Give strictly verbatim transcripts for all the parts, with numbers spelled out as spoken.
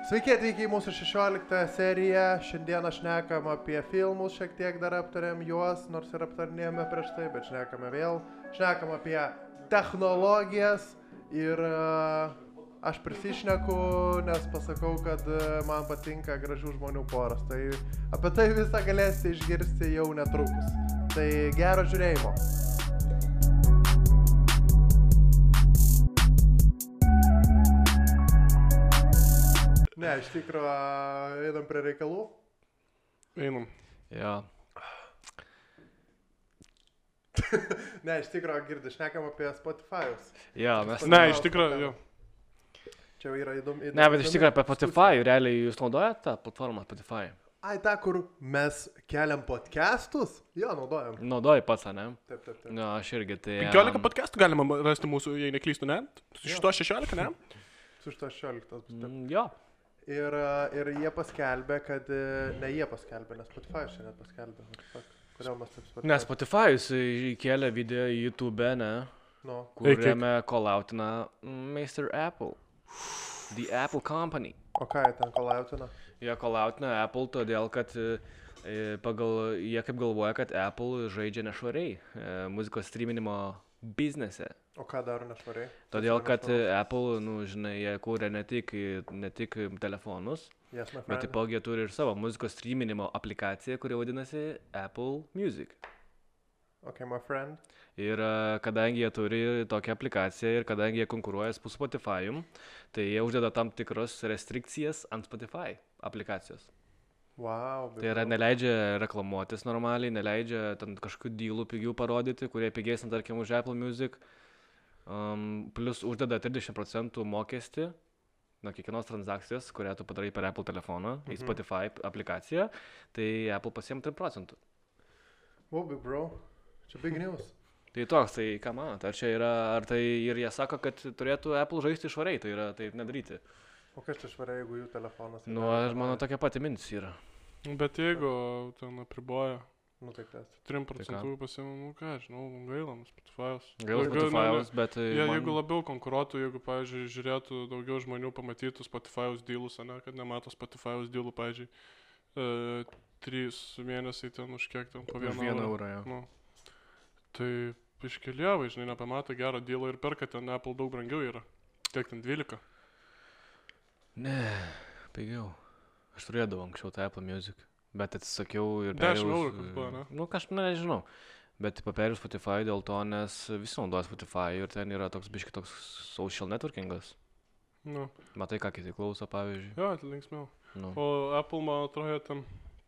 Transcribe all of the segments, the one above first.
Sveiki atvykę į mūsų šešioliktąją seriją. Šiandieną šnekam apie filmus, šiek tiek dar aptarėm juos, nors ir aptarnėjome prieš tai, bet šnekame vėl. Šnekam apie technologijas ir uh, aš prisišneku, nes pasakau, kad uh, man patinka gražių žmonių poras. Tai apie tai visą galėsite išgirsti jau netrukus. Tai gero žiūrėjimo. Ne, iš tikro, einam prie reikalų. Einam. Jo. Ne, iš tikro, girdi, šnekam apie Spotify'us. Jo, mes... Ne, iš tikro, jo. Čia yra įdomu. Ne, bet iš tikro apie Spotify, realiai jūs naudojate tą platformą Spotify? Ai, ta, kur mes keliam podcastus? Jo, naudojam. Naudoji pats, ne? Taip, taip, taip. Jo, aš irgi, tai... penkiolika podcastų galima rasti mūsų, jei neklystu, ne? Su šito šešiolika, ne? Su šito šešioliktas bus taip. Mm, jo. Ir, ir jie paskelbė, kad... Ne jie paskelbė, nes Spotify šiandien paskelbė. Kodėl mes taip Spotify? Ne, Spotify jūs įkėlė video į YouTube, ne? No. Kuriame call-outina mister Apple. The Apple Company. O ką jie ten call-outina? Jie call-outina Apple todėl, kad e, pagal, jie kaip galvoja, kad Apple žaidžia nešvariai e, muzikos streaminimo biznese. O ką daro nešvariai? Todėl, kad Apple, nu, žinai, jie kūrė ne tik, ne tik telefonus, yes, bet taipogi jie turi ir savo muzikos streaminimo aplikaciją, kuri vadinasi Apple Music. Ok, my friend. Ir kadangi jie turi tokią aplikaciją ir kadangi jie konkuruoja su Spotify'um, tai jie uždeda tam tikros restrikcijas ant Spotify aplikacijos. Wow. Tai yra neleidžia reklamuotis normaliai, neleidžia ten kažkokių dylų pigių parodyti, kurie pigesni, tarkim, už Apple Music. Um, plus uždeda trisdešimt procentų mokestį nuo kiekvienos transakcijos, kurią tu padarai per Apple telefoną, mhm. į Spotify aplikaciją, tai Apple pasiėmė tris procentų. Wow, big bro. Čia big news. Tai toks, tai ką manot, ar čia yra, ar tai ir jie sako, kad turėtų Apple žaisti švariai, tai yra taip nedaryti. O kas čia švariai, jeigu jų telefonas? Nu, aš manau, tokia pati mintis yra. Bet jeigu ten apriboja, nu, tai kas? tris procentų pasiėmė, nu ką, žinau, gailam, Spotify'us. Gaila Spotify'us, bet... Jie, man... jeigu labiau konkuruotų, jeigu, pavyzdžiui, žiūrėtų daugiau žmonių pamatytų Spotify'us dylus, ne, kad nemato Spotify'us dylų, pavyzdžiui, e, trys mėnesiai ten už kiek ten po vieną eurą. eurą. Ja. Nu, tai iškeliavai, žinai, nepamato gero dylą ir perka ten Apple daug brangiau yra. Kiek ten dvylika? Ne, pigiau. Aš turėdavau anksčiau tą Apple Music. Bet atsisakiau ir dešimt eurų, kas buvo, ne? Nu, kažkaip nežinau. Bet paperiu Spotify dėl to, nes visi naudoja Spotify ir ten yra toks biški toks social networkingas. Nu. Matai, ką kiti klauso, pavyzdžiui. Jo, tai linksmiau. Nu. O Apple, man atrodo, ten...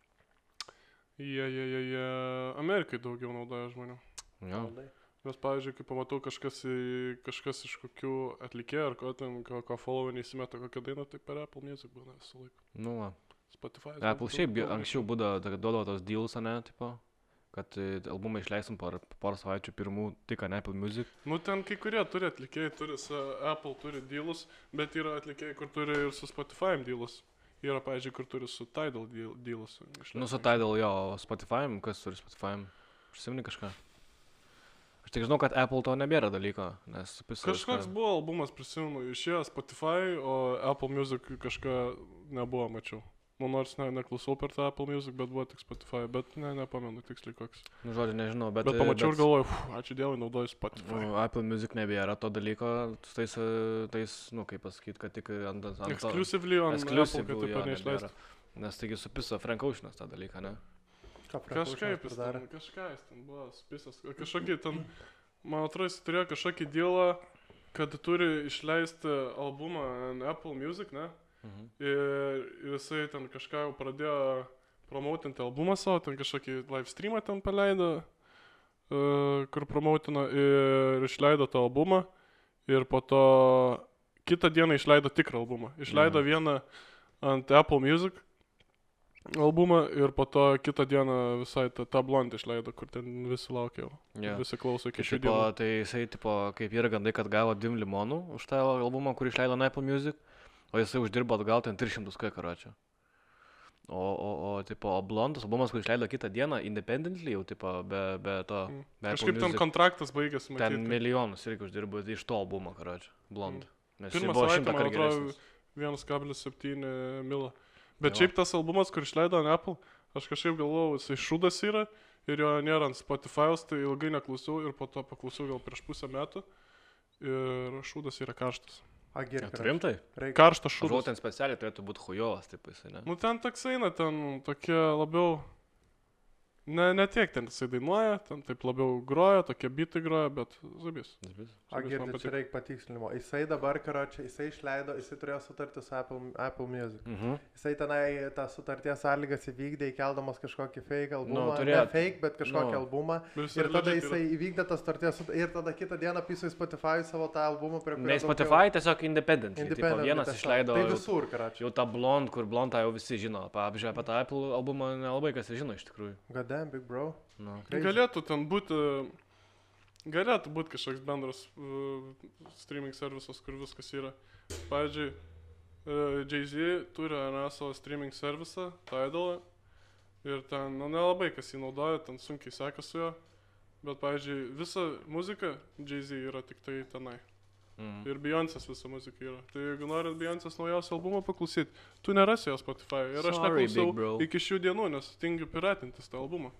Jie, jie, jie, jie... Amerikai daugiau naudoja žmonių. Jo. Nes, pavyzdžiui, kai pamatau kažkas, į, kažkas iš kokių atlikėjų ar ko ten, ko, ko follow neįsimeta kokią dainą, tai per Apple Music būna visą laiką. Nu, va. Spotify. Apple šiaip anksčiau būdavo, duodavo tos deals, ne, tipo, kad albumą išleistum por porą savaičių pirmų tik ant Apple Music. Nu, ten kai kurie turi atlikėjai, turi, Apple turi dealus, bet yra atlikėjai, kur turi ir su Spotify dealus. Yra, pavyzdžiui, kur turi su Tidal dealus. Nu, su Tidal, jo, Spotify, kas turi Spotify, prisimeni kažką? Aš tik žinau, kad Apple to nebėra dalyko, nes... Kažkoks kad... buvo albumas, prisimenu, išėjo Spotify, o Apple Music kažką nebuvo, mačiau. Nu, nors ne, neklausau per tą Apple Music, bet buvo tik Spotify, bet ne, nepamenu tiksliai koks. Nu, žodžiu, nežinau, bet... Bet pamačiau bet, ir galvoju, ačiū Dievui, naudoju Spotify. Nu, Apple Music nebėra to dalyko, tais, tais, nu, kaip pasakyti, kad tik ant... ant Exclusively on exclusive, Apple, kad taip jo, neišleistų. Nes taigi supiso Frank Oceanas tą dalyką, ne? Kažkaip jis ten, kažką jis ten buvo supisas. Kažkokį ten, man atrodo, jis turėjo kažkokį dealą, kad turi išleisti albumą ant Apple Music, ne? Mhm. Ir jisai ten kažką jau pradėjo promautinti albumą savo, ten kažkokį live streamą ten paleido, uh, kur promautino ir išleido tą albumą ir po to kitą dieną išleido tikrą albumą. Išleido mhm. vieną ant Apple Music albumą ir po to kitą dieną visai tą, tą blondę išleido, kur ten visi laukia jau. Yeah. Visi klauso iki šių dienų. Tai jisai, tipo, kaip yra gandai, kad gavo dviem limonų už tą albumą, kurį išleido ant Apple Music. O jisai uždirbo atgal ten tris šimtus kai karočią. O, o, o, tipo, blondas albumas, kurį išleido kitą dieną, independently jau, tipo, be, be to... Mm. Be kažkaip ten kontraktas baigėsi, matyti. Ten milijonus irgi uždirbo iš to albumo, karočią, blond. Mm. Pirmą savaitę, man atrodo, vienas kablelis septyni milo. Bet Jo. šiaip tas albumas, kur išleido ant Apple, aš kažkaip galvojau, jisai šūdas yra ir jo nėra ant Spotify'os, tai ilgai neklausiau ir po to paklausiau gal prieš pusę metų ir šūdas yra karštas. Agirka. Rimtai? Karštas Žinau, šūdas. ten specialiai turėtų būti hujovas, taip jisai, ne? Nu ten toks eina, ten tokie labiau, ne, ne tiek ten jisai dainuoja, ten taip labiau groja, tokie bitai groja, bet zubis. Agirka, čia reikia patikslinimo. Jisai dabar, karočią, jisai išleido, jisai turėjo sutartį su Apple, Apple Music. Mhm. Jisai tenai tą sutarties sąlygas įvykdė, įkeldamas kažkokį fake albumą. Nu, turėjo- Ne fake, bet kažkokį nu. albumą. Ir tada jisai įvykdė tą sutarties sut- ir tada kitą dieną piso į Spotify savo tą albumą, prie kurio... Ne Spotify, tiesiog independent. Tipo, Independent. vienas išleido Tai visur, karočią. jau tą blond, kur blond tą jau visi žino. Pavyzdžiui, apie tą Apple albumą nelabai kas žino iš tikrųjų. God damn, big bro. Nu. Crazy. Galėtų ten būti, galėtų būti kažkoks bendras uh, streaming servisas, kur viskas yra. Pavyzdžiui, uh, Jay-Z turi ne, savo streaming servisą, Tidalą, ir ten, nu, nelabai kas jį naudoja, ten sunkiai sekasi su juo, bet, pavyzdžiui, visa muzika Jay-Z yra tik tai tenai. Mhm. Ir Beyoncé's visa muzika yra. Tai jeigu norit Beyoncé's naujausią albumą paklausyti, tu nerasi jo Spotify. Ir aš Sorry, big neklausau bro. iki šių dienų, nes tingiu piratintis tą albumą.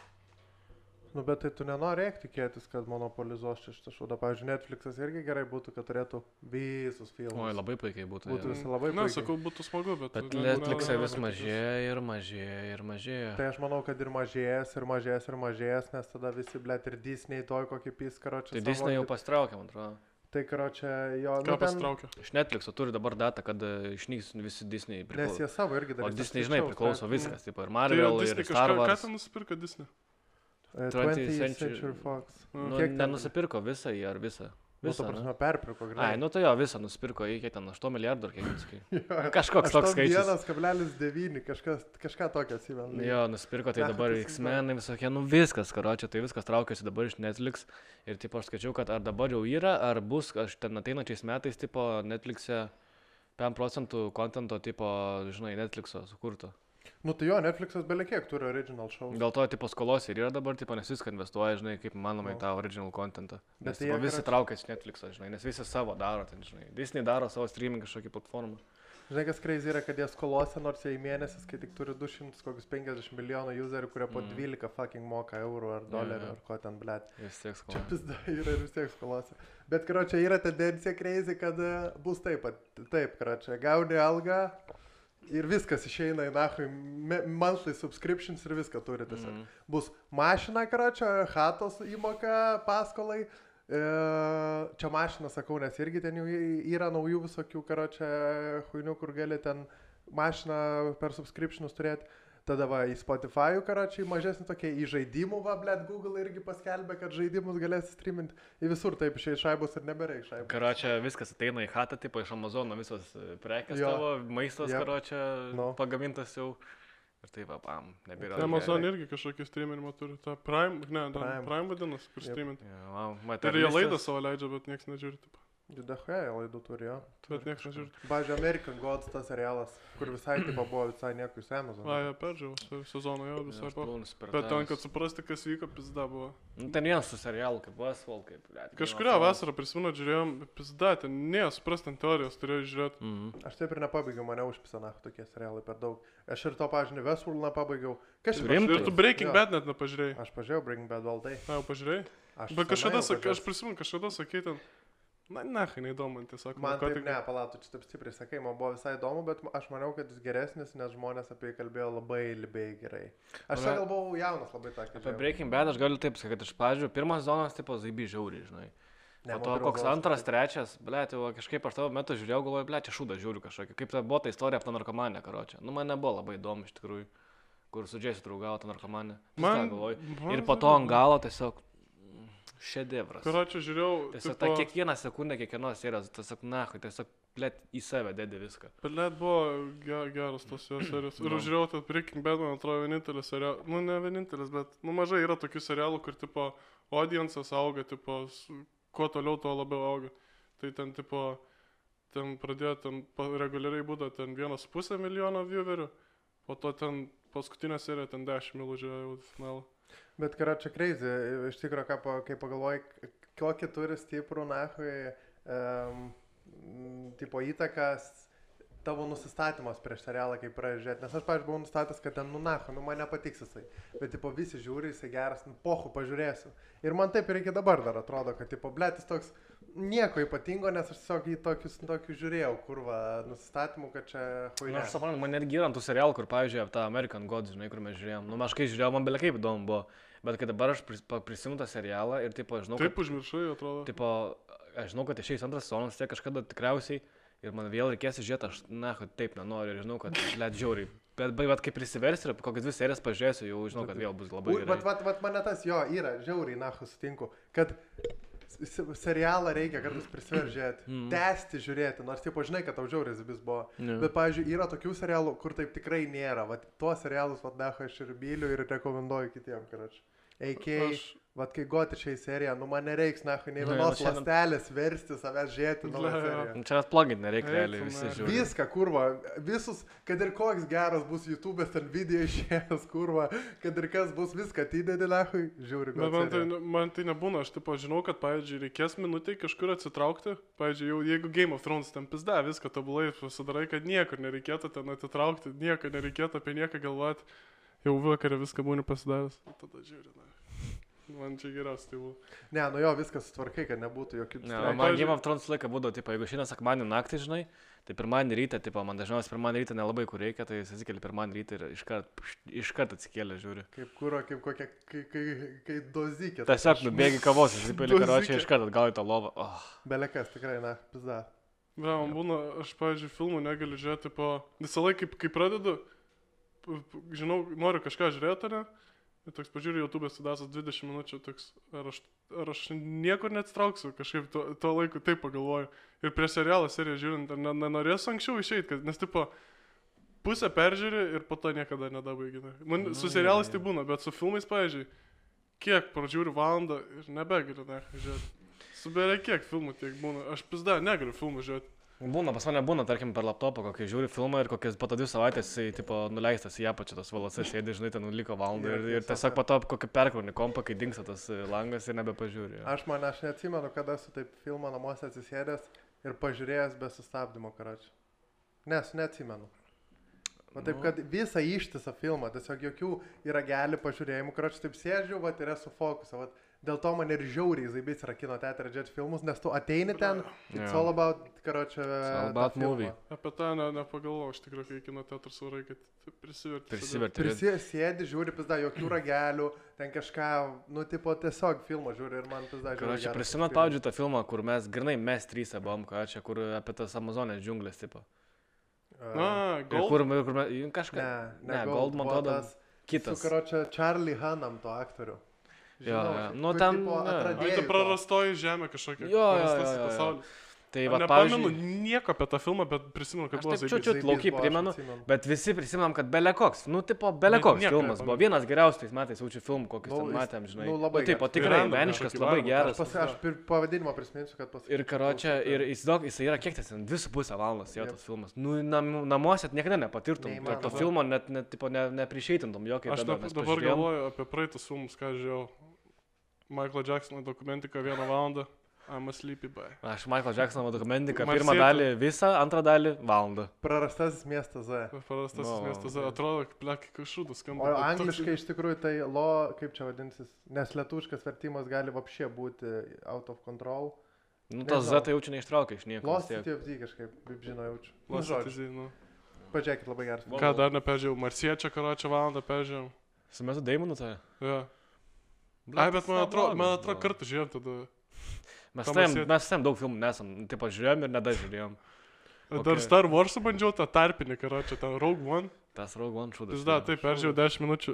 Nu, bet tai tu nenori tikėtis, kad monopolizuos čia šitą šūdą. Pavyzdžiui, Netflixas irgi gerai būtų, kad turėtų visus filmus. Oi, labai puikiai būtų. Būtų jo. visi labai Na, puikiai. sakau, būtų smagu, bet... Bet ne- Netflix'e ne- vis ne- mažėja ir mažėja ir mažėja. Tai aš manau, kad ir mažės, ir mažės, ir mažės, nes tada visi, blėt, ir Disney toj kokį piskaro čia. Tai Disney jau pastraukė, man atrodo. Tai karočią jo... Ką pasitraukia? Iš Netflix'o turi dabar datą, kad e, išnyks visi Disney Nes priklauso. jie savo irgi O darys. Disney, žinai, priklauso viskas, tipo, ir Tai Marvel, ir Disney Star kažką, ką Wars. ten nusipirka Disney? twentieth Century- Century Fox. Nu, Kiek ten- nenusipirko visą jį ar visą. Nu, ta Visą, ne? prasme, perpirko, Ai, greitai. nu tai jo, visą nusipirko, iki ten aštuonių milijardų ar kiek jis sakai. Kažkoks toks skaičius. vienas kablelis devyni, kažkas, kažką tokio atsimenu. Jo, nusipirko, tai Ne, dabar tas X-menai visokie, nu viskas, karočią, tai viskas traukiasi dabar iš Netflix. Ir tipo aš skaičiau, kad ar dabar jau yra, ar bus, aš ten ateinačiais metais, tipo Netflix'e penkiasdešimt procentų kontento, tipo, žinai, Netflix'o sukurto. Nu tai jo, Netflixas belie kiek turi original show. Dėl to, tipo, skolos ir yra dabar, tipo, nes viską investuoja, žinai, kaip manoma į Nu. tą original contentą. Bet Nes tai tipo, jie, visi karoči- traukiasi Netflix'ą, žinai, nes visi savo daro ten, žinai. Disney daro savo streaming kažkokį platformą. Žinai, kas crazy yra, kad jie skolose, nors jie į mėnesį, kai tik turi du šimtus penkiasdešimt milijonų userių, kurie po Mm. dvylika fucking moka eurų ar dolerių jo. ar ko ten, blėt. Vis tiek Čia skola. pizda yra ir vis tiek skolose. Bet, karočią, yra tendencija crazy, kad e, bus taip pat. Taip, karočią, gauni algą ir viskas išeina į nahui, me- monthly subscriptions ir viską turi tiesiog. Mhm. Bus mašina, karočią, chatos įmoka paskolai. E, čia mašina, sakau, nes irgi ten jau y- yra naujų visokių, karočią, huinių, kur gali ten mašiną per subscriptionus turėti. Tada va, į Spotify, karočiai, mažesnį tokia į žaidimų, va, blėt, Google irgi paskelbė, kad žaidimus galės streaminti į visur, taip išėjai šaibos ir nebereik šaibos. Karočią, viskas ateina į chatą, tipo, iš Amazono visos e, prekės Jo. tavo, maistas, Jep. karočią, Nu. pagamintas jau. Ir taip, va, pam, nebėra. Tai Amazon irgi kažkokį streaminimą turi. Ta Prime, ne, Prime. Prime, Prime vadinasi, kur Jep. streaminti. Ja, Ir jie laidą savo leidžia, bet niekas nežiūri. Taip. Judahoje laidų turi, jo. Bet niekas nežiūri. Pavyzdžiui, American Gods tas serialas, kur visai tipo buvo visai nieko iš Amazon. A, jie peržiūrėjau se- sezoną jo visai po. Bet Bet ten, kad suprasti, kas vyko, pizda buvo. Nu, ten vienas su serialu, kaip Westworld, kaip... blet, Kažkuria Game of vasarą prisimenu, žiūrėjom, pizda, ten ne, suprasti ten teorijos turėjau žiūrėti. Thrones. Mhm. Aš taip ir nepabaigiau, mane užpisana tokie serialai per daug. Aš ir to, pažiūrėjau, Westworld nepabaigiau. Kas Tu čia? rimtai? Ir tu Breaking Jo. Bad net nepažiūrėjai. Aš pažiūrėjau Breaking Bad all day. Na, jau pažiūrėjai. Aš Bet kažkada, senai jau sak, aš pažiūrėjau. prisimenu, kažkada sakei ten, na, ne, neįdomu, man tiesiog. Man ko taip tik- ne, palatų, čia taip stipriai sakai, man buvo visai įdomu, bet aš maniau, kad jis geresnis, nes žmonės apie jį kalbėjo labai libiai gerai. Aš Na, čia gal buvau jaunas labai tą. Apie Breaking Bad aš galiu taip sakyti, kad iš pradžių pirmas sezonas tipo zaibi žiauri, žinai. Ne, Po man to pirmas koks sezonas antras, trečias, blėt, jau kažkaip aš tavo metu žiūrėjau, galvoju, blėt, čia šūdą žiūriu kažkokį. Kaip ta buvo ta istorija apie tą narkomanę, karočią. Nu, man nebuvo labai įdomu iš tikrųjų, kur su Džeisiu draugavo tą narkomanę. Man- galvoju. man Ir po to labai ant galo tiesiog mm, šedevras. Karočią žiūrėjau. Tiesiog tipo, tą kiekvieną sekundę, kiekvienos serijos, tiesiog nahui, tiesiog, blėt, į save dėdė viską. Bet buvo ge- geras tos jo serijos. Ir Nu. žiūrėjau, tą Breaking Bad, man atrodo, vienintelis serialas. Nu, ne vienintelis, bet, nu, mažai yra tokių serialų, kur, tipo, audiences auga, tipo, su- kuo toliau, tuo labiau auga. Tai ten, tipo, ten pradėjo, ten pa- reguliariai būdavo ten vienas pusę milijono viewerių, po to ten paskutinė serija, ten dešimt milų žiūrėjau jau finalą. Bet kara čia crazy, iš tikrųjų, ką, pa- kai pagalvoji, k- kokį turi stiprų, nahui, um, tipo įtakas tavo nusistatymas prieš serialą, kaip pražiūrėti. Nes aš, pavyzdžiui, buvau nustatęs, kad ten, nu, nacho, nu, man nepatiks jisai. Bet, tipo, visi žiūri, jisai geras, nu, pohu, pažiūrėsiu. Ir man taip ir iki dabar dar atrodo, kad, tipo, blėtis toks nieko ypatingo, nes aš tiesiog į tokius, tokius žiūrėjau, kur va, nusistatymų, kad čia huinė. Na, aš suprantu, man netgi yra tų serialų, kur, pavyzdžiui, tą American Gods, žinai, kur mes žiūrėjom. Nu, aš kai žiūrėjau, man belia kaip įdomu buvo. Bet kai dabar aš pris, prisimenu tą serialą ir, tipo, žinau, Taip kad... užmiršai, atrodo. Tipo, aš žinau, kad išeis antras sezonas, tai kažkada tikriausiai ir man vėl reikės žiūrėti, aš, na, taip nenoriu ir žinau, kad let žiauriai. Bet, bet, bet kai prisiversi ir kokias dvi serijas pažiūrėsiu, jau žinau, kad vėl bus labai gerai. Bet, bet, bet mane tas jo yra, žiauriai, nahu, sutinku, kad serialą reikia kartais prisiveržiėti, mm. tęsti žiūrėti, nors tipo žinai, kad tau žiauriai zibis buvo. Yeah. Bet, pavyzdžiui, yra tokių serialų, kur taip tikrai nėra. Vat tuos serialus, vat, nahu, aš ir myliu ir rekomenduoju kitiem, karač. A K, aš... vat kai gotičiai serija, nu man nereiks, nahu, nei vienos no, lastelės versti, savęs žiūrėti naują seriją. Čia net plugin nereikia, realiai visi žiūri. Viską, kurva, visus, kad ir koks geras bus YouTube'as ten video išėjęs, kurva, kad ir kas bus, viską atidedi, nahu, žiūri. Bet man tai, man tai nebūna, aš tipo žinau, kad, pavyzdžiui, reikės minutį kažkur atsitraukti, pavyzdžiui, jau jeigu Game of Thrones ten pizda, viską tobulai pasidarai, kad niekur nereikėtų ten atitraukti, nieko nereikėtų apie nieką galvoti, jau vakarą viską būni pasidavęs, tada žiūri, na. Man čia geriausia tai buvo. Ne, nu jo, viskas sutvarkai, kad nebūtų jokių... Ne, man pavyzdžiui... Game of Thrones laiką būdavo, tipo, jeigu šiandien sekmadienį naktį, žinai, tai pirmadienį rytą, tipo, man dažniausiai pirmadienį rytą nelabai kur reikia, tai jis atsikėlė pirmadienį rytą ir iškart, iškart atsikėlė, žiūri. Kaip kuro, kaip kokia, kai, kai, kai dozikė. Tiesiog nubėgi kavos, įsipėlė karočią, iškart atgal į tą lovą. Oh. Belekas, tikrai, na, pizda. Ne, man būna, aš, pavyzdžiui, filmų negaliu žiūrėti, tipo, visą laiką, kaip, kai pradedu, žinau, noriu kažką žiūrėti, ne? Ir toks pažiūrėjau YouTube'as sudasas dvidešimt minučių, toks, ar aš, ar aš niekur neatsitrauksiu, kažkaip to, to laiku taip pagalvoju. Ir prie serialą seriją žiūrint, ar ne, nenorėsiu anksčiau išeiti, nes tipo pusę peržiūri ir po to niekada nedabaigina. Man nu, su serialais tai būna, bet su filmais, pavyzdžiui, kiek pražiūriu valandą ir nebegaliu, ne, žiūrėti. Su beveik kiek filmų tiek būna, aš pizda, negaliu filmų žiūrėti. Būna, pas mane būna, tarkim, per laptopą, kokį žiūri filmą ir kokias po to dvi savaitės jisai, tipo, nuleistas į apačią tos valasas, sėdi, žinai, ten liko valandą ir, ir tiesiog po to kokį perkrauni kompą, kai dingsta tas langas ir nebepažiūri. Aš man, aš neatsimenu, kada esu taip filmą namuose atsisėdęs ir pažiūrėjęs be sustabdymo, karačiu. Nes, neatsimenu. O taip, kad visą ištisą filmą, tiesiog jokių yra gali pažiūrėjimų, karačiu, taip sėdžiu, vat, ir esu fokusą, vat. Dėl to man ir žiauriai zaibys yra kino teatrą žiūrėti filmus, nes tu ateini ten, it's yeah. all about, karočią, all about movie. Apie tą ne, nepagalvojau, aš tikrai, kai kino teatrus varai, kad prisiverti. Prisiverti. Prisėdi, žiūri, pizda, jokių ragelių, ten kažką, nu, tipo, tiesiog filmą žiūri ir man pizda žiūri. Karočią, prisimenat, pavyzdžiui, tą filmą, kur mes, grinai, mes trys buvom, karočią, kur apie tas Amazonės džiunglės, tipo. Uh, Na, Gold? Kur, kur mes, kažką, ne, ne, ne Gold, man atrodo, kitas. Su, karočią, Charlie Hunnam, to aktorių. Jo, jo, nu ten... Ai, ta prarastoji žemė kažkokia. Jo, jo, jo, jo. Tai va, nepamenu pavyzdžiui... nieko apie tą filmą, bet prisimenu, kad buvo zaibys. Aš taip čiut laukiai primenu, bet visi prisimenam, kad belekoks. Nu, tipo, belekoks filmas buvo. Vienas geriausiais tais metais jaučiu filmų, kokius ten matėm, žinai. Nu, labai nu, taip, o tikrai, meniškas, labai geras. Pas, aš pavadinimą prisiminsiu, kad pasakysiu. Ir karočią, ir įsivaizduok, jisai yra kiek tas, dvi su pusę valandos jo tas filmas. Nu, nam, namuose niekada nepatirtum. To filmo net, net, tipo, ne, neprišeitintum jokio. Aš dabar galvoju apie praeitus filmus, ką žiūrėjau. Michael Jacksono dokumentika vieną valandą. I'm a sleepy boy. Aš Michael Jacksono dokumentiką, pirmą dalį visą, antrą dalį valandą. Prarastasis miestas Z. Prarastasis no, miestas Z. Atrodo, plek, kaip šūdų skamba. O angliškai iš tikrųjų tai lo, kaip čia vadinsis, nes lietuviškas vertimas gali vapšė būti out of control. Nu, tas Z tai jaučiu neištraukia iš nieko. Lost City of Z kažkaip, kaip žinau, jaučiu. Lost City of Z, nu. Pažiūrėkit, labai geras. Ką dar neperžiūrėjau? Marsiečio, karočią valandą peržiūrėjau. Su Metu Damonu tai? Jo. Ai, bet man atrodo, man atrodo kartu žiūrėjom tada. Mes tam, mes tam daug filmų nesam, taip žiūrėjom ir nedažiūrėjom. Dar okay. Star Wars'ą bandžiau tą tarpinį, karočią, tą Rogue One. Tas Rogue One šūdas. Jis da, taip, peržiūrėjau dešimt minučių.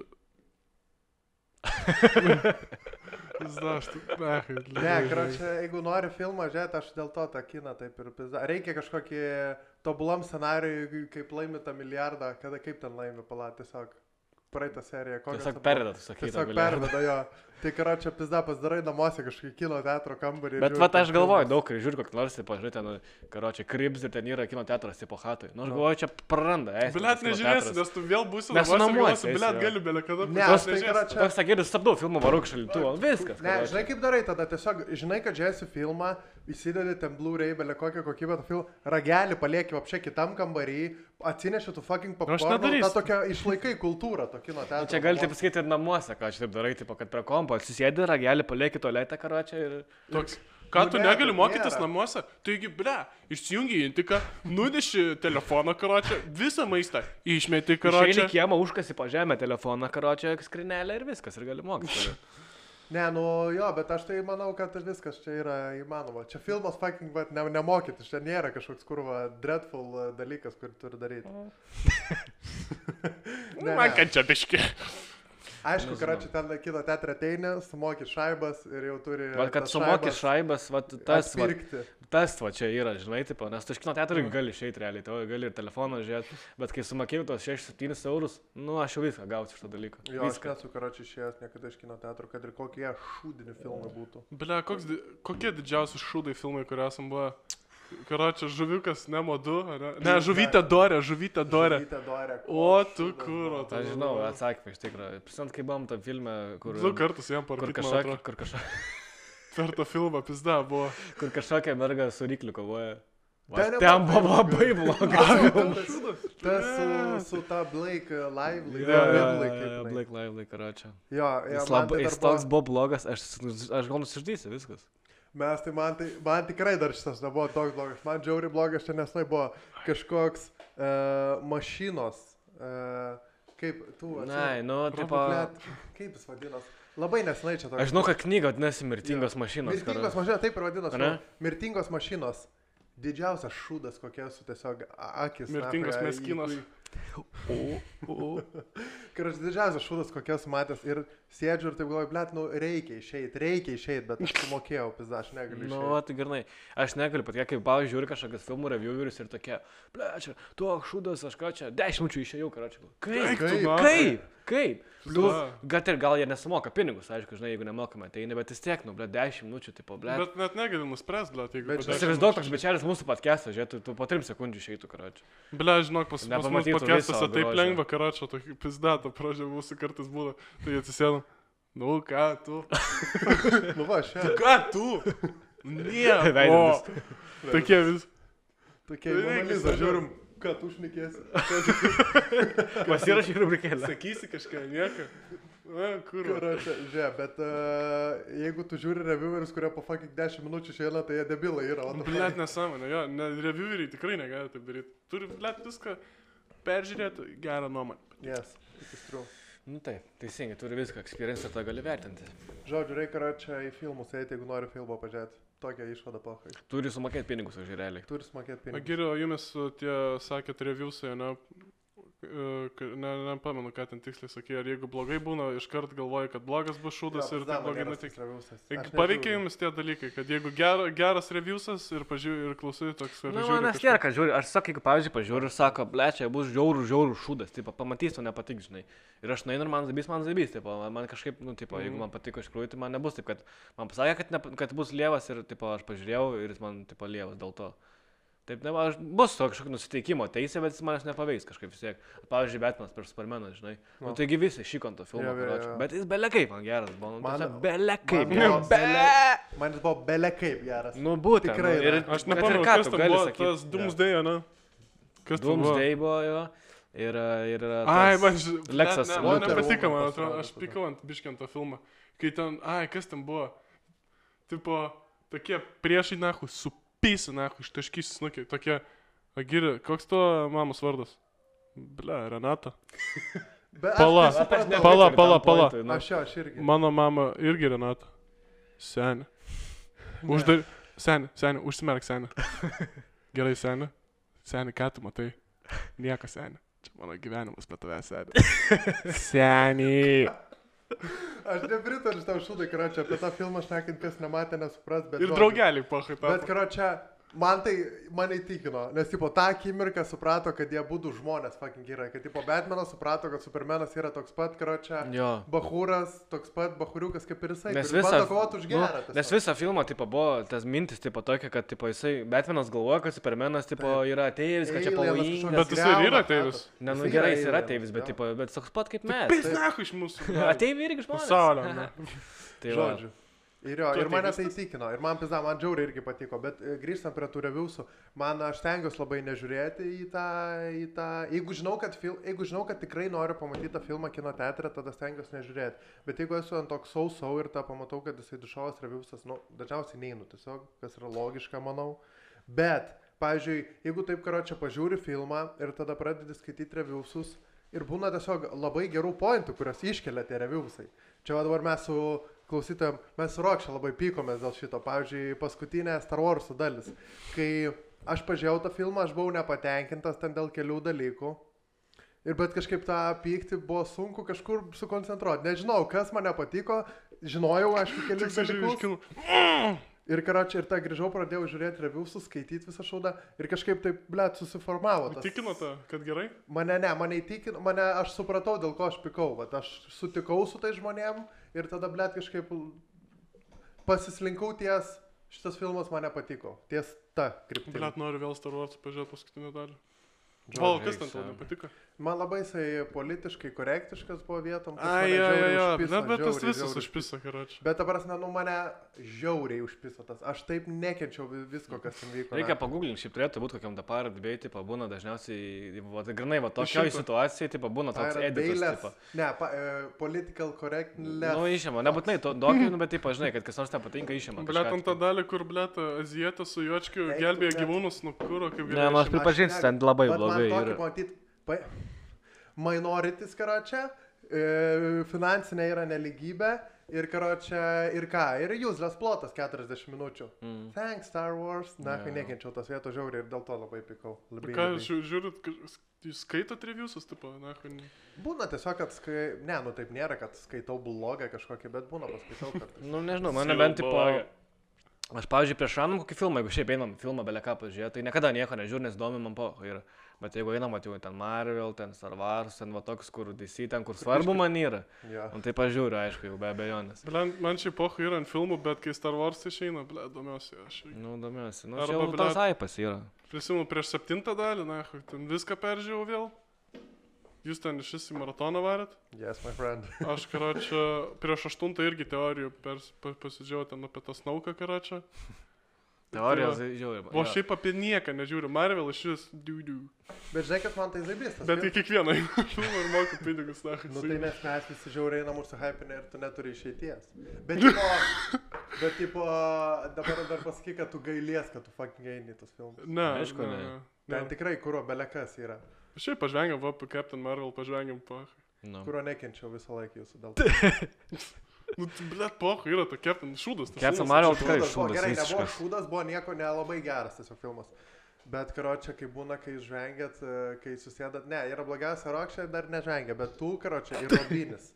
Jis da, aš taip, ne. Ne, karočią, jeigu nori filmą žiūrėti, aš dėl to tą kiną taip ir pizda. Reikia kažkokį tobulam scenarijui, kaip laimi tą milijardą, kada kaip ten laimi pala, tiesiog. Praeitą seriją. Tiesiog perėda, tu sakai. Tiesiog perėda, jo. Tai karočią pizda pasidarai namuose kažkokį kino teatro kambarį. Bet va, aš galvoju, daug, kai žiūri kokį nors, pažiūrėjau, ten, karočią, Kribs ir ten yra kino teatras, tipo hatai. Nu, aš galvoju, čia praranda. Bilet nežiūrėsi, nes tu vėl būsi namuose. Bilet gali bele kada. Ne, aš tai karočią. Toks sakėdis, stabdau filmą varuk šaldytuvą. Viskas. Ne, žinai kaip darai tada, tiesiog, žinai, kad žiūrėsi filmą, įsidedi ten Blu-ray, belė kokią kokybę to filmą, ragelį palieki apšė kitam kambarį, atsineši tu fucking popcorną, tą tokią išlaikai kultūrą, to kino teatro. Čia gali taip pasakyti ir namuose, ką aš taip darai, tipo, kad prie kompo atsisėdi, ragelį palieki tualetę karočią ir... Toks. Ką tu Nu, ne, negali bet mokytis nėra. namuose? Taigi, ble, išsijungi intiką, nuneši telefoną karočią, visą maistą išmeti Išeini karočią. kiemą, užkasi po žemę telefoną, karočią, skrinelę ir viskas, ir gali mokytis. Ne, nu jo, bet aš tai manau, kad viskas čia yra įmanoma. Čia filmas fucking, bet ne, nemokytis, čia nėra kažkoks kurva dreadful uh, dalykas, kur turi daryti. Ne, Man ne. kad čia biški. Aišku, karočią ten kino teatrą ateini, sumoki šaibas ir jau turi... Va, kad tas sumoki šaibas šaibas, va, tas, va, atpirkti. tas va čia yra, žinai, tipo, nes tu iš kino teatrų gali išeiti realiai, tavo gali ir telefoną žiūrėti, bet kai sumokėjau tos šešis septynis eurus, nu aš jau viską gausiu iš to dalyko. Jo, aš Viską. nesu karočią išėjęs niekada iš kino teatro, kad ir kokie šūdini filmai būtų. Ble, koks, di- kokie didžiausi šūdai filmai, kurie esam buvo? Karočią, žuviukas Nemo du, ne? Ne, žuvytė dorė, žuvytė dorė. Žuvytė dorė. O, tu kuro, tu. Aš žinau, atsakymą iš tikrųjų. Prisimint, kai buvom tam filme, kur... Du kartus jam Kur parūkit, man kažkokia, atrodo. kur kažkokia, Per tą filmą pizda buvo. kur kažkokia merga su rykliu kovoja. Va, Ten ten nebuvo buvo labai blogas. Tas su, su ta Blake Lively. Jo, jo, Lively, jo, kaip jo, jinai. Blake Lively, karočią. Jo, jo, Jis, man lab, tai jis dar buvo- toks buvo blogas, aš, aš gal nusiždysiu, viskas. Mes tai man, tai man tikrai dar šitas nebuvo toks blogas. Man džiauriai blogas čia nesnai buvo kažkoks uh, mašinos. Uh, kaip tu... Na, nu, tipo... Kaip jis vadinas? Labai nesnai čia toks. Aš žinau, kad knyga vadinasi Mirtingos mašinos. Mirtingos mašinos, taip ir vadinasi. Ane? Mirtingos mašinos. Didžiausias šūdas, kokie su tiesiog a- akis. Mirtingos nachui, meskinos. į- Kai aš didžiausias šūdas, kokias matęs ir sėdžiu ir taip galvoju, blėt, nu reikia išeiti, reikia išeiti, bet aš sumokėjau, pizda, aš negaliu Nu, išeiti. tai gerai. Aš negaliu, pat kiek, kai, pavyzdžiui, žiūri kažkokias filmų reviewerius ir tokie, ble, čia, tu šūdas, aš ką čia, dešimt minučių išėjau, karočią. Kaip? Eik tu, Kaip? na. Kaip? Kaip? Tu, Bля. gat ir gal jie nesumoka pinigus, aišku, žinai, jeigu nemokame, tai ne, bet vis tiek, nu, ble, dešimt minučių, tipo, ble. Bet net negali nuspręs, ble, tai jeigu... Bet po čia- dešimt Įsivaizduok, minučių toks bičialis mūsų podcast'ą, žiūrėtų, tu po trim sekundžių išeitų, karočią. Ble, žinok, pas, pas mus Nepamatytų podcastuose viso taip grožio. lengva, karočio, tokį pizdatą pradžią mūsų kartais būna. Tai atsisėdam. Nu, ką tu? Nu va, šiandien. Ką tu? Nieko. Veidrodis. Tokie vis. Tokie Tai reikia analizą save- žiūrim, ką tu šnekėsi. Pasirašy rubrikėlę. Sakysi kažką, nieko. Na, kur? Karočią, žiūrėk, bet uh, jeigu tu žiūri reviewerius, kurie po fucking dešimt minučių išeina, tai jie debilai yra. what the fuck? Blet, nesąmonė, jo, ne, revieweriai tikrai negali taip daryti. Turi, blet, viską peržiūrėti, gerą nuomonę. Yes, it is true. Nu taip, teisingai, turi viską, experience tą gali vertinti. Žodžiu, reikia karočią į filmus eiti, jeigu nori filmą pažiūrėti. Tokią išvadą pahai. Turi sumokėti pinigus už realiai. Turi smokėti A, pinigus. Geriau, jumis uh, tie sakėt reviewsai, ne? Uh, ka- Ne, nepamenu, ką ten tiksliai sakė. Ar jeigu blogai būna, iškart galvoji, kad blogas bus šūdas ir taip blogai nutik. Pareikia jums tie dalykai, kad jeigu ger, geras reviewsas ir pažiūrė ir klausai toks... Na, nu, man nėra, kad žiūri, aš sakau, jeigu, pavyzdžiui, pažiūriu ir sako, ble, čia bus žiaurų, žiaurų šūdas, tipo, pamatysiu, nepatiks, žinai. Ir aš nainu ir man zabys, man zabys, tipo, man kažkaip, nu, tipo, jeigu man patiko iš tikrųjų, tai man nebus taip, kad man pasakė, kad, ne, kad bus lievas ir, tipo, aš pažiūrėjau ir jis man, tipo, lievas dėl to. Taip, ne, aš bus to kažkokio nusiteikimo teisė, bet jis manęs nepaveiks kažkaip vis tiek. Pavyzdžiui, Batmanas prieš Supermaną, žinai. Nu, Nu. taigi visi šykonto filmo, Jo, jo, jo. karočią. Bet jis bele kaip man geras buvo, nu, Man- man, bele kaip. man buvo Man, bele- Man jis buvo bele kaip geras. nu, būtent. Tikrai, nu, ir, na. Aš bet ir nepamenu, ką kas tu ten gali buvo, sakyt? tas Doomsday, ne? Kas ten buvo? Doomsday buvo jo. Ir, ir Ai, tas man ži- Lexas blet, ne, man Luthor nepatiko, Woman man atrodo, pasirodė aš tada. pikau ant biškiantą filmą. Kai ten, ai, kas ten buvo? Tipo, tokie priešai, nahu, supysi, nahu, ištaškysi snukiai, tokie, agiri, koks to mamos vardas? Ble, Renata. Be, aš Pala, tai supratau. pala, pala, pala. Nu. Aš jo, aš irgi. Mano mama irgi Renata. Senė. Uždar... Senė, senė, užsimerk senė. Gerai, senė. Senė, ką tu matai? Nieko, senė. Čia mano gyvenimas, bet tavęs, senė. Senė. Aš nepritariu tam šūdai, karočią, apie tą filmą šnekint, kas nematė, nesupras, bet... Ir žodžiu. draugeliai, pahai, Bet, tą. karočią, man tai, mane įtikino, nes, tipo, tą akimirką suprato, kad jie būtų žmonės, fucking yra, kad, tipo, Batmanas suprato, kad Supermanas yra toks pat, karočią, Jo. Bahūras, toks pat Bahūriukas kaip ir jisai, Nes kuris visą, bando kovoti už nu, gerą. nes visą filmą, tipo, buvo tas mintis, tipo, tokia, kad, tipo, jisai, Batmanas galvoja, kad Supermanas, tipo, yra ateivis, kad čia Alienas pavojingas. kažkoks. Bet jisai ir yra Griauna ateivis. chatos. Ne, nu Jisai gerai, yra jis yra alienas, ateivis, bet, jo. tipo, bet toks pat kaip mes. Pis nahu iš mūsų. Ateiviai irgi žmonės. Pasaulio, ne. Tai va. Žodžiu. Ir, jo, Tu ir mane tai viskas? įtikino, ir man pizda, man džiauriai irgi patiko, bet e, grįžtant prie tų reviewsų, man aš stengiuosi labai nežiūrėti į tą, į tą, jeigu žinau, kad, fil, jeigu žinau, kad tikrai noriu pamatyti tą filmą kino teatre, tada stengiuosi nežiūrėti, bet jeigu esu ant toks sausau ir tą pamatau, kad jisai dušovas reviewsas, nu, dažniausiai neinu tiesiog, kas yra logiška, manau, bet, pavyzdžiui, jeigu taip karo čia pažiūri filmą ir tada pradedi skaityti reviewsus ir būna tiesiog labai gerų pointų, kurios iškelia tie reviewsai. Čia va dabar mes su klausytojam, mes su Rokšė labai pykomės dėl šito. Pavyzdžiui, paskutinė Star Wars dalis. Kai aš pažiūrėjau tą filmą, aš buvau nepatenkintas ten dėl kelių dalykų. Ir bet kažkaip tą pyktį buvo sunku kažkur sukoncentruoti. Nežinau, kas man nepatiko. Žinojau, aišku, kelius dalykus. Ir karočią, ir tą grįžau, pradėjau žiūrėti reviewsus, skaityti visą šaudą. Ir kažkaip taip, blėt, susiformavo. Tas... Įtikino tą, kad gerai? Mane ne, mane įtikino, mane aš supratau, dėl ko aš pikau. Vat, aš sutikau su tai žmonėm ir tada, blėt, kažkaip pasislinkau ties, šitas filmas mane patiko. Ties ta kryptimi. Blėt, noriu vėl Star Wars pažiūrėti paskutinį dalį. George O, kas ten Lucas, tau jo. nepatiko? Man labai jisai politiškai korektiškas buvo vietom. kas Ai, mane jo, jo, žiauriai jo, užpiso, net bet tas žiauriai, visas žiauriai užpiso, karoči. Bet, ta prasme, nu mane žiauriai užpiso tas. Aš taip nekenčiau vi- visko, kas ten vyko. Reikia ne. paguglinti, šiaip turėtų būti kokiam daparą debėjai, tipo, būna dažniausiai, va, tai grinai, va, tokioj Išimta. situacijai, tipo, būna toks Pirate editas, Bayless- tipo. Ne, pa, e, political correctness. Nu, išėma, nebūtinai to dokinu, bet, tipo, žinai, kad kas nors nepatinka, išėma. Blėt, ant tą dalį, kur, blėt, azijėtė su juočkiu Eik tu, gelbėja blet. gyvūnus, nu kuro, kaip Ne, gerai. man aš išėmė. pripažinsiu, ne- ten labai Vat blogai Man yra. tokį matyt, pa, minoritis, karočią, e, finansinė yra neligybė ir, karočią, ir ką, ir useless plotas keturiasdešimt minučių. Mm. Thanks, Star Wars. Na, kai Jo. nekenčiau tos vietos žiauriai ir dėl to labai pikau. Labai, Ką, labai. žiū- žiūrit, ka- jūs skaitot reviewsus, tipo, na, kai... Būna tiesiog, kad skai... Ne, nu taip nėra, kad skaitau blogą kažkokį, bet būna paskaitau kartais. Nu, nežinau, man Silva. nebent, tipo, aš, pavyzdžiui, prieš ranam kokį filmą, jeigu šiaip einam filmą beleką pažiūrėti, tai niekada nieko nežiūrė, nes domi man po. Ir, bet jeigu einam, matau, ten Marvel, ten Star Wars, ten va toks, kur D C, ten kur svarbu man yra. Ja. Nu, tai pažiūriu, aišku, jau be abejonės. Blėt, man šiaip pochų yra ant filmų, bet kai Star Wars išeina, blėt, domiuosi aš. Nu, domiuosi. Nu, Arba, čia jau blet- tas aipas yra. Prisimenu, prieš septintą dalį, na, ten viską peržiūrėjau vėl. Jūs ten šis į maratoną varėt. Yes, my friend. Aš, karočią, prieš aštuntą irgi teorijų pers, pa, pasidžiaugiau ten apie tą snauką, karočią. Teorijos, Tai žiauriai. O šiaip apie nieką nežiūriu. Marvel iš vis diu-diu. Bet žinai, kas man tai zaibistas. Bet į kiekvieną filmą ir moku pinigus, na. Nu tai mes mes visi žiauriai einam užsihypinę ir tu neturi išeities. Bet tipo, bet tipo, dabar dar pasakyk, kad tu gailies, kad tu fucking eini į tos filmus. Ne, Aišku, ne. ne. ne. Ten tikrai, kurio belekas yra. Šiaip pažvengiam, va, apie Captain Marvel, pažvengiam, poch. Nu. Kurio nekenčiau visą laiką jūsų dėl to. Nu, blėt, poch, yra ta Captain šūdas. tas Captain filmas, Marvel aš- tikrai Šūdas buvo šūdas gerai, nebuvo visiškas. šūdas, buvo nieko nelabai geras tiesiog filmas. Bet karočią, kai būna, kai žvengiat, e, kai susėdat, ne, yra blogiausia Rokšė, dar nežvengia, bet tu, karočią, ir Robinis.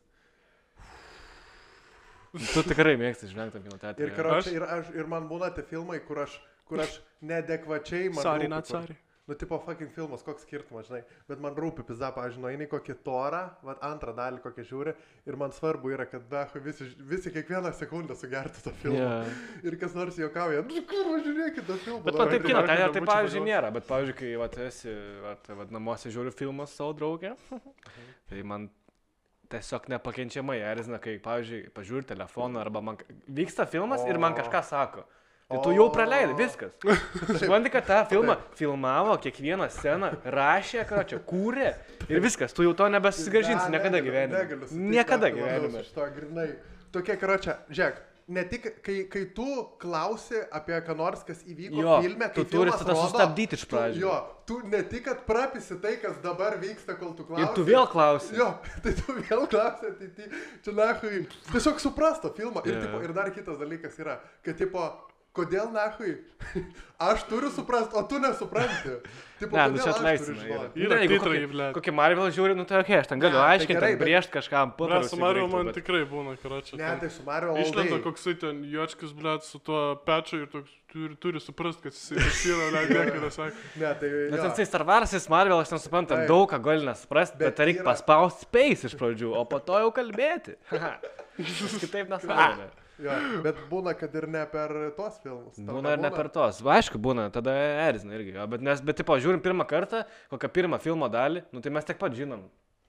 Tu tikrai mėgsti žvengti kino teatrą. Ir karočią, ir, aš, ir man būna tie filmai, kur aš, kur aš neadekvačiai man Sorry, rūpi, not kur- sorry. Nu, tipo fucking filmas, koks skirtumas, žinai. Bet man rūpi pizda, pavyzdžiui, eini kokį torą, vat antrą dalį kokią žiūri. Ir man svarbu yra, kad dahu visi, visi kiekvieną sekundę sugertų tą filmą. Yeah. Ir kas nors juokauja, nu kur, žiūrėkit tą filmą. Bet dabar man taip reikia- kino reikia teatrą, tai būti pavyzdžiui, vadovas. nėra. Bet pavyzdžiui, kai vat, esi vat, vat, namuose žiūri filmą su savo draugė, tai man tiesiog nepakenčiamai erzina, kai, pavyzdžiui, pažiūri telefoną arba man vyksta filmas ir man O. kažką sako. Tai tu jau O. praleidai, viskas. Supranti, kad tą filmą filmavo, kiekvieną sceną rašė, ką čia kūrė ir viskas, tu jau to nebesusigražinsi Ne, niekada negaliu- gyvenime. negaliu sutikti, Niekada aš labiau gyvenime. su šituo grinai. Tokie karočią, žiūrėk, ne tik, kai, kai tu klausi apie ką nors, kas įvyko Jo, filme, kai tu turi filmas tada rodo, sustabdyti iš tu- pradžių. Jo, tu ne tik, kad prapisi tai, kas dabar vyksta, kol tu klausi. Ir tu vėl klausi. Jo, tai tu vėl klausi, tai, tai čia nahui, tiesiog supras tą filmą. Ir, Jo. tipo, ir dar kitas dalykas yra, kad tipo, kodėl nahui, aš turiu suprasti, o tu nesupranti. Tipo, Ne, nu kodėl čia aš atleistina. turiu yra. žinoti? Yra Ne, jeigu titrai, kokį- blet. Kokį Marvel žiūri, nu tai okei, aš ten galiu Ne, tai aiškinti, gerai, ten bet- brėžti kažkam. Blet, popieriaus su Mario įbrėžti, man bet- tikrai būna, karočią. Ne, tai su Mario Išlenda Aldai. koksai ten juočkis, blėt, su tuo peču ir toks turi, turi suprasti, kad jis jis yra, ne, niekada sakė. Ne, tai... Bet jo. ten tai Star Wars, Marvel, aš nesuprantu, Taip. daug ką gali nesuprasti, bet, Bet bet reikia yra- paspausti space iš pradžių, o po to jau kalbėti. Kitaip nesąmonė. Jo, bet būna, kad ir ne per tos filmus. Tau Būna ir ne per tos. Va, aišku, būna, tada erzina irgi. Jo. Bet, nes, bet, tipo, žiūrim pirmą kartą, kokią pirmą filmo dalį, nu tai mes tiek pat žinom.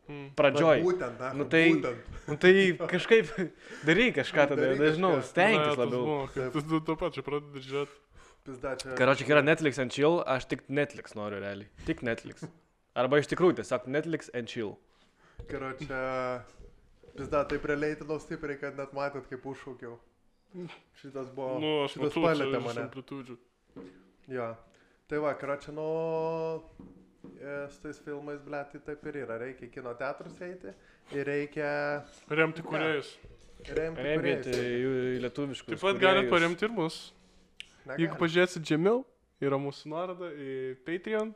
Pradžioj. Va, būtent, na, Nu tai, būtent. nu tai kažkaip daryk kažką tada, Daryk nežinau, kažką. stenkis labiau. Tu tu tuo pačiu pradedi žiūrėti. Pizda, čia... Karočiui yra Netflix and chill, aš tik Netflix noriu realiai. Tik Netflix. Arba iš tikrųjų tiesiog Netflix and chill. Karočiui, pizda, taip releitinau stipriai, kad net matėt, kaip užšaukiau. Šitas buvo... Nu, aš šitas matau, palėtė čia mane. amplitudžių. Jo. Tai va, karočiui, nu... e, Su tais filmais, ble, tai taip ir yra. Reikia į kino teatrus eiti ir reikia... Remti kūrėjus. Remti Remėti kūrėjus. jų lietuviškus. Taip pat galit paremti ir mus. Negali. Jeigu pažiūrėsit žemiau, yra mūsų nuoroda į Patreon.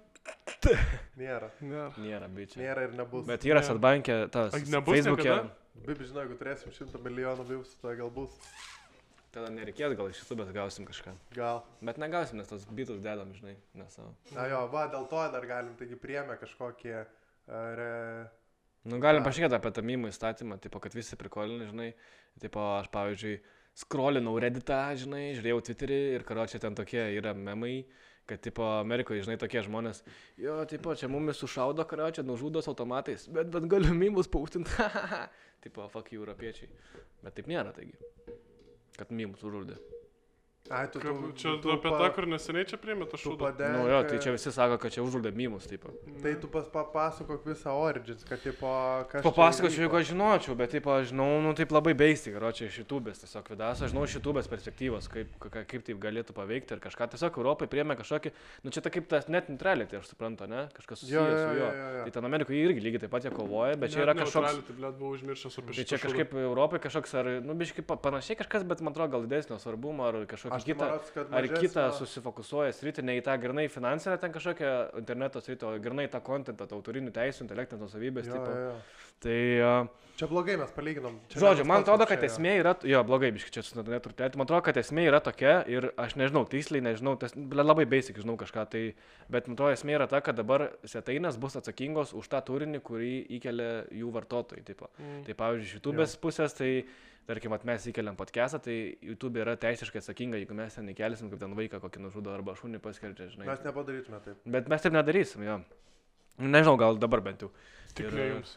Nėra. Nėra. Nėra, bičiai. Nėra ir nebus. Bet yra Ne. Svetbankė, tas Ak, nebus Facebook'e. niekada? Bibi, žinau, jeigu turėsim šimtą milijonų views, tai gal bus. Tada nereikės, gal iš YouTube gausim kažką. Gal. Bet negausim, nes tos bitus dedam, žinai, ne savo. Na jo, va, dėl to dar galim, taigi priėmė kažkokie... Uh, re... Nu, galim pašnekėti apie tą mymų įstatymą, tipo, kad visi prikolini, žinai. Tipo, aš, pavyzdžiui, scrollinau Redditą, žinai, žiūrėjau Twitterį ir karočią ten tokie yra memai, kad, tipo, Amerikoje, žinai, tokie žmonės, jo, tipo, čia mumis sušaudo karočią, nužudos automatais, bet, bet galiu mymus paustinti, tipo, fuck you, europiečiai. Bet taip nėra, taigi, kad mymus užžudė. Ai, tu, tu, Čia tu apie tą, kur neseniai čia priėmė tą Tu šūdą. padenk... Nu, jo, tai čia visi sako, kad čia užžudė mymus, tipo. Tai tu pas papasakok visą Origins, kad, tipo, kas... Papasakočiau, jeigu aš žinočiau, bet, taip, aš žinau, nu, taip labai basic, karočią, iš YouTube'ės tiesiog vidas, aš žinau iš YouTube'ės perspektyvos, kaip, ka- kaip taip galėtų paveikti ir kažką. Tiesiog Europai priėmė kažkokį, nu, čia ta kaip tas net neutrality, aš suprantu, ne? Kažkas susijęs Jo, jo, su juo. jo, jo, jo. Tai ten Amerikoje irgi lygiai taip pat jie kovoja, bet čia yra kažkoks... Tai blėt buvau užmiršęs apie Tai šitą čia šūdą. kažkaip Europai kažkoks, ar, nu, biškai pa- panašiai kažkas, bet man atrodo gal didesnio svarbumo, ar kažkokį Aš tai kitą... marods, kad Ar į kitą mažesnio- susifokusuoja sritį, ne į tą grinai finansinę ten kažkokią interneto sritį, o grinai tą kontentą, tą autorinių teisų, intelektinės nusavybės. Jo, Tipo. jo, jo. Tai... Uh, Čia blogai mes palyginom. Čia Žodžiu, vienas man pats, atrodo, čia kad jo. esmė yra, jo, blogai, biškai čia su neturtėti, man atrodo, kad esmė yra tokia ir aš nežinau, tiksliai nežinau, tas ble, labai basic žinau kažką, tai, bet man atrodo, esmė yra ta, kad dabar svetainės bus atsakingos už tą turinį, kurį įkelia jų vartotojai. Tipo. Mm. Tai pavyzdžiui, iš YouTube'ės pusės, tai, tarkim, at mes įkeliam podcastą, tai YouTube yra teisiškai atsakinga, jeigu mes ten įkelsim, kaip ten vaiką kokį nužudo arba šunį paskerdžia, žinai. Mes nepadarytume taip. Bet mes taip nedarysim, jo. Nežinau, gal dabar bent jau. Tik Ir- ne jums.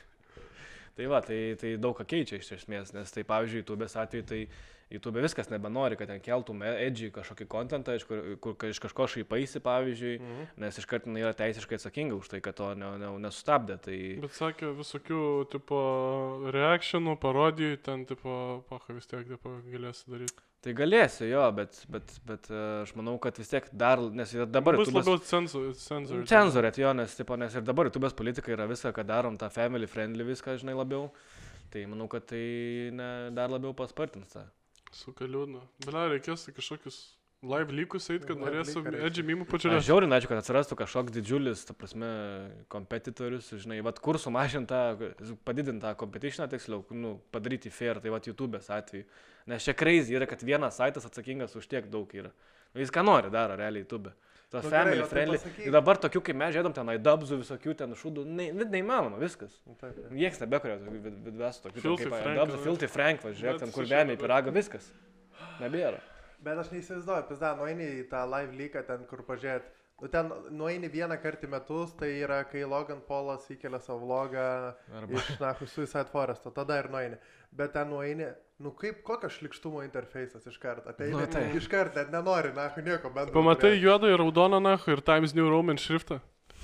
Tai va, tai, tai daug ką keičia iš esmės, nes tai pavyzdžiui, YouTube'ės atveju, tai YouTube viskas nebenori, kad ten keltum edgy kažkokį kontentą, iš, kur, kur iš kažko šaipaisi, pavyzdžiui, Mhm. nes iš karto jinai yra teisiškai atsakinga už tai, kad to ne, ne, nesustabdė. Tai... Bet sakė visokių, tipo, reakcionų, parodijų, ten, tipo, paha vis tiek, tipo, galėsi daryti. Tai galėsi, jo, bet, bet, bet e, aš manau, kad vis tiek dar, nes ir dabar... Bus YouTube'as- labiau cenzor- cenzor. Cenzorėt, jo, nes, tipo, nes ir dabar YouTube'ės politika yra viską, ką darom, tą family friendly viską, žinai, labiau. Tai manau, kad tai ne, dar labiau paspartins tą. Suka liūdna. Bele, reikės kažkokius live lygus eit, kad Live norėsiu leaką reikia. edgy mimų Aš pažiūrėti. žiauriai norėčiau, kad atsirastų kažkoks didžiulis, ta prasme, kompetitorius, žinai, vat kur sumažintą, padidintą competitioną, tiksliau, nu, padaryti fair, tai vat YouTube'ės atveju. Nes čia crazy yra, kad vienas saitas atsakingas už tiek daug yra. Nu, jis ką nori daro realiai YouTube. Tas Nu, nu, gerai, family o tai friendly. pasakyk. Ir dabar tokių, kaip mes žiedom, ten aidabzų, visokių ten šūdų, ne, ne, neįmanoma, viskas. Nu, taip, taip. Niekas nebekuria vidvesų tokių, ten Filthy kaip Frank, aidabzų, va. filthy Frank, va, žiūrėk, Bet ten kur su vemė į šita- piragą, viskas. Nebėra. Bet aš neįsivaizduoju, pizda, nueini į tą live lyką ten, kur pažiūrėt. Nu, ten nueini vieną kartą į metus, tai yra, kai Logan Paulas įkelia savo vlogą Arba- iš, na, Suicide Foresto, tada ir nueini. Bet ten nueini, nu kaip, kokio šlikštumo interfejsas iš karto. Ateini, Nu, tai. iš karto, net nenori, na, nieko bendro. Pamatai turėt. juodą ir raudoną nahu ir Times New Roman šriftą.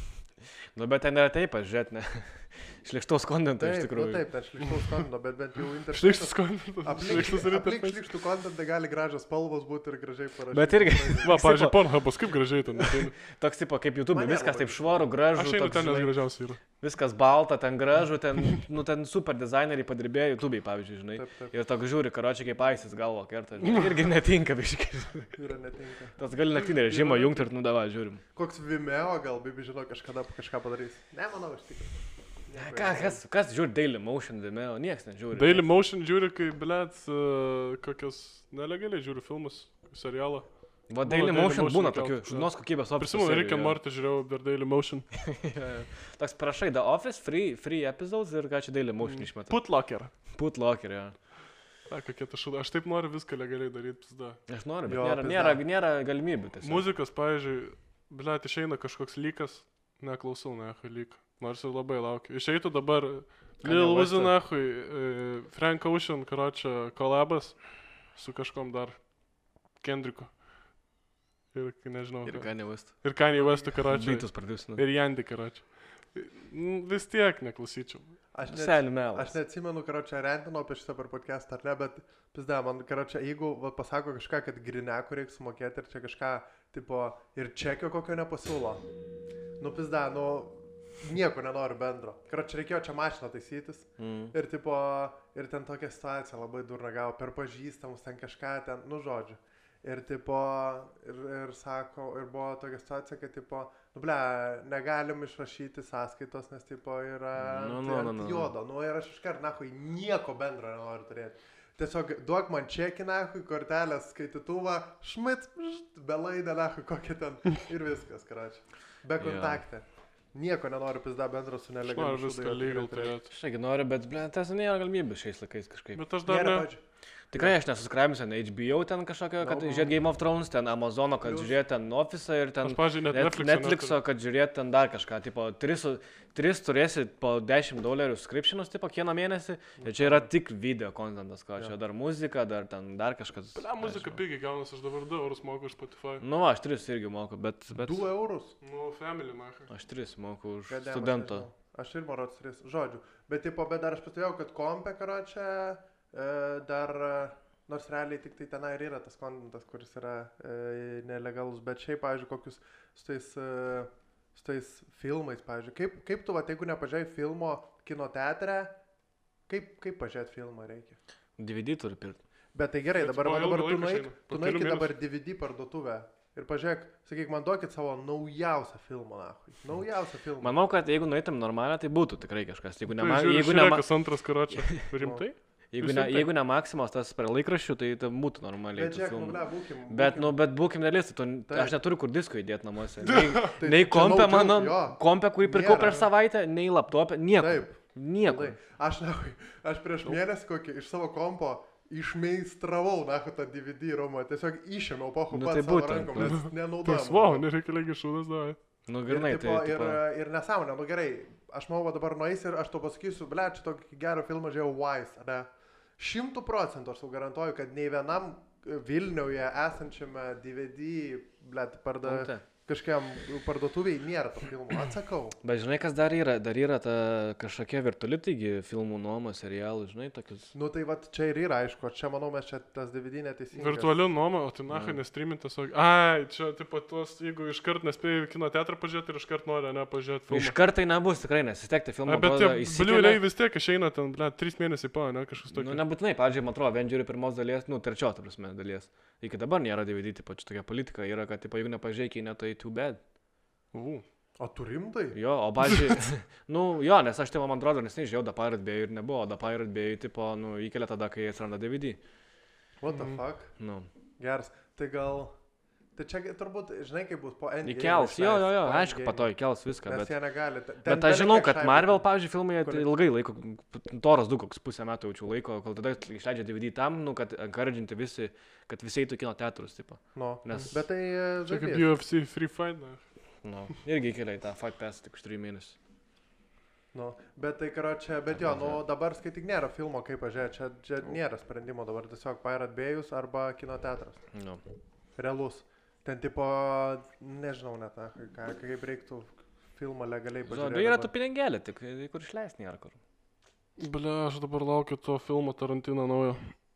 Nu, bet ten yra taip, aš žiūrėt, ne. Šlikštaus kontento iš Taip, tikrųjų. nu, taip, ten šlikštaus kontento, bet bent jau interfejsas. Šlikštas kontentas. Aplink, Šlikštas ir aplink interfejsas. šlikštų kontentą gali gražios spalvos būti ir gražiai parašyti. Bet irgi- Va, pavyzdžiui, Pornhubas, kaip gražiai ten. ateina. Toks tipo kaip YouTube, Mane viskas labai- taip švaru, gražu, Aš einu toks, ten, nes žinai, gražiausia yra. viskas balta, ten gražu, ten, nu, ten super dizaineriai padirbėjo YouTube, pavyzdžiui, žinai. Taip, taip, Ir toks žiūri, karočiai kaip aisis galvo kerta, žinai, irgi netinka, biškai. yra netinka. Tas gali naktinį režimą jungti ir nudava, žiūrim. Koks Vimeo gal, Bibi žino, kažkada kažką padarys. Ne, manau, iš tikrųjų. Nieko Ką, nežinau. kas, kas žiūri Daily Motion, Vimeo, nieks nežiūri. Daily Motion žiūri, kai, blėt, uh, kokios nelegaliai žiūri filmus, serialą. Va, Buvo Daily Daily Motion Motion būna įkelta, tokių, jo. žinos kokybės opcijų. Prisimenu, Rick and Morty žiūrėjau per Daily Motion. Toks prašai, The Office, free, free episodes ir ką čia Daily Motion išmeta. Putlocker. Putlocker, jo. A, kokie ta šūda. Aš taip noriu viską legaliai daryti, pizda. Aš noriu, bet Jo, nėra, pizda. nėra, nėra galimybių tiesiog. Muzikos, pavyzdžiui, blėt, išeina kažkoks lykas. Neklausau, ne, lyg. Nors ir labai laukiu. Išeitų dabar Kanye Lil Uzi West'ą. nachui, e, Frank Ocean, karočią, kolabas su kažkom dar Kendricku. Ir, nežinau. Ir ką- Kanye West. Ir Kanye West'u, karočią. Beatus pradėsime. Ir Jandy, karočią. Vis tiek neklausyčiau. Aš net, Seniai melas. aš neatsimenu, karočią, rentino apie šitą per podcastą ar ne, bet, pizda, man, karočią, jeigu va, pasako kažką, kad grineku reikia sumokėti ir čia kažką, tipo, ir čekio kokio nepasiūlo. Nu, pizda, nu, nieko nenoriu bendro. Karočią, reikėjo čia mašiną taisytis. Mm. Ir, tipo, ir ten tokia situacija labai durna gavo, per pažįstamus ten kažką ten, nu, žodžiu. Ir, tipo, ir, ir sako, ir buvo tokia situacija, kad, tipo, nu, ble, negalim išrašyti sąskaitos, nes, tipo, yra Nu, tai nu, ant nu, nu. juodo. Nu, ir aš iškart, nahui, nieko bendro nenoriu turėti. Tiesiog duok man čekį, nahui, kortelės, skaitytuvą, šmit, belaidę, nahui, kokia ten. Ir viskas, karačiai. Be kontaktė. Nieko nenoriu pizda bendro su Aš nelegaliu. noriu viską legal turėti. Aš irgi noriu, bet, ble, tas nėra galimybės šiais laikais kažkaip. Bet aš dar ne. Tikrai aš nesuskrabinsiu ten H B O ten kažkokio, kad No, no. žiūrėt Game of Thrones, ten Amazono, kad Plius. žiūrėt ten Office'ą ir ten Aš, pavyzdžiui, net Net, Netflix'o Netflix'o, kad žiūrėt ten dar kažką. Tipo, tris, tris turėsit po dešimt dolerių subscriptionus, tipo, kiekvieną mėnesį. Ir čia yra tik video kontentas, ką čia dar muzika, dar ten dar kažkas. Ble, muzika pigiai gaunasi, aš dabar du eurus moku už Spotify. Nu, va, aš tris irgi moku, bet... bet Du eurus. Nu, family, macha. aš tris moku už Gadėm, aš studento. nežinau. Aš ir marots tris žodžių. Bet, tipo, bet dar aš pastebėjau, kad kompe, karočią, e, dar, e, nors realiai tik tai tenai ir yra tas kontentas, kuris yra e, nelegalus, bet šiaip, pavyzdžiui, kokius su tais, e, su tais filmais, pavyzdžiui, kaip, kaip tu, va, jeigu nepažiūrėjai filmo kino teatre, kaip, kaip pažiūrėti filmą reikia? D V D turi pirkti. Bet tai gerai, Bet dabar, po va, dabar ilgo tu laiko nueik, išeina. Po tu kelių nueik į dabar mėnesių. D V D parduotuvę ir pažiūrėk, sakyk, man duokit savo naujausią filmą, nahui. Naujausią filmą. Manau, kad jeigu nueitum normalią, tai būtų tikrai kažkas. Jeigu ne, ma- Žiūrėk, jeigu ne, ma- kas antras karočią. Rimtai? jeigu ne, jeigu ne Maximas tas prie laikraščių, tai tai būtų normaliai. Bet tų žiūrėk, nu, filmų. ble, būkim. Bet, būkim- nu, bet būkim realistai, tu, Taip. aš neturiu kur disko įdėti namuose. Nei, Tai nei čia kompė no mano, joke, jo. kompė, kurį pirkau Nėra. prieš savaitę, nei laptopė, nieko. Taip. Nieko. Tai aš, na, aš prieš mėnesį kokį iš savo kompo išmeistravau, na, tą D V D romą, tiesiog išėmiau pochų Nu, pats tai savo būtent, rankom, nu. nes nenaudojau. Tas, wow, nereikia lygiai šūdas davai. Nu, Ir, grinai, tipo, tai... ir, Tipo, ir nesąmonė, nu gerai, aš manau, va dabar nueis ir aš to pasakysiu, ble, čia tokį gerą filmą žiūrėjau Wise, ne? Šimtų procentų aš sau garantuoju, kad nei vienam Vilniuje esančiame D V D, ble, parda, punkte. kažkiam parduotuviai nėra to filmo, atsakau. Bet žinai, kas dar yra? Dar yra ta kažkokia virtuali, taigi filmų nuoma, serialų, žinai, tokius... Nu tai va čia ir yra, aišku, čia manau mes čia tas D V D neteisingas. Virtualiu nuoma, o tai nacha nestreamint tiesiog. Ai, čia, tipo, tuos, jeigu iškart nespėjai kino teatrą pažiūrėti ir iškart nori, ne, pažiūrėti filmą. Iš karto tai nebus, tikrai nesistekti filmą. A, bet tie bliuriai vis tiek išeina ten, ble, trys mėnesiai po, ne, kažkas Nu, tokio. nebūtinai, pavyzdžiui, man atrodo, Avengerių pirmos dalies, nu, trečios, ta prasme, dalies. Iki dabar nėra D V D, tipo, čia tokia politika yra, kad, tipo, jeigu nepažiūrėkai, ne, tai too bad. U. O turim tai? Jo, o, pavyzdžiui, nu, jo, nes aš, tipo, man atrodo, nes nežiūrėjau, The Pirate Bay ir nebuvo, The Pirate Bay, tipo, nu, įkelia tada, kai atsiranda D V D. What the Mhm. fuck? Nu, Geras. Tai gal... Tai čia turbūt, žinai, kaip bus po Endgame. įkels, jo, jo, jo, išleis, po aišku, Endgame. po to įkels viską, Nes bet... jie negali. ten- Bet ten aš žinau, belekiek kad šaibų. Marvel, pavyzdžiui, filmai Kur- tai ilgai laiko, Toras du koks pusę metų jaučiu laiko, kol tada išleidžia D V D tam, nu, kad encouraginti visi, kad visi eitų į kino teatrus, tipo. Nu, Nes- bet tai... e, Čia kaip žaidėjas. U F C Free Fight, ne. Nu, irgi įkelia į tą Fight Pass tik už trijų mėnesių. Nu, bet tai, karo, čia, bet jo, nu, dabar skaityk nėra filmo, kaip pažiūrėti, čia, čia nėra sprendimo, dabar tiesiog Pirate Bay'us arba kino teatras. Nu. Realus. Ten tipo, nežinau net, na, ką, kaip reiktų filmą legaliai pažiūrėti. Žodžiu, yra tų pinigėlė, tik kur išleis nėra kur. Ble, aš dabar laukiu to filmo Tarantino naujo.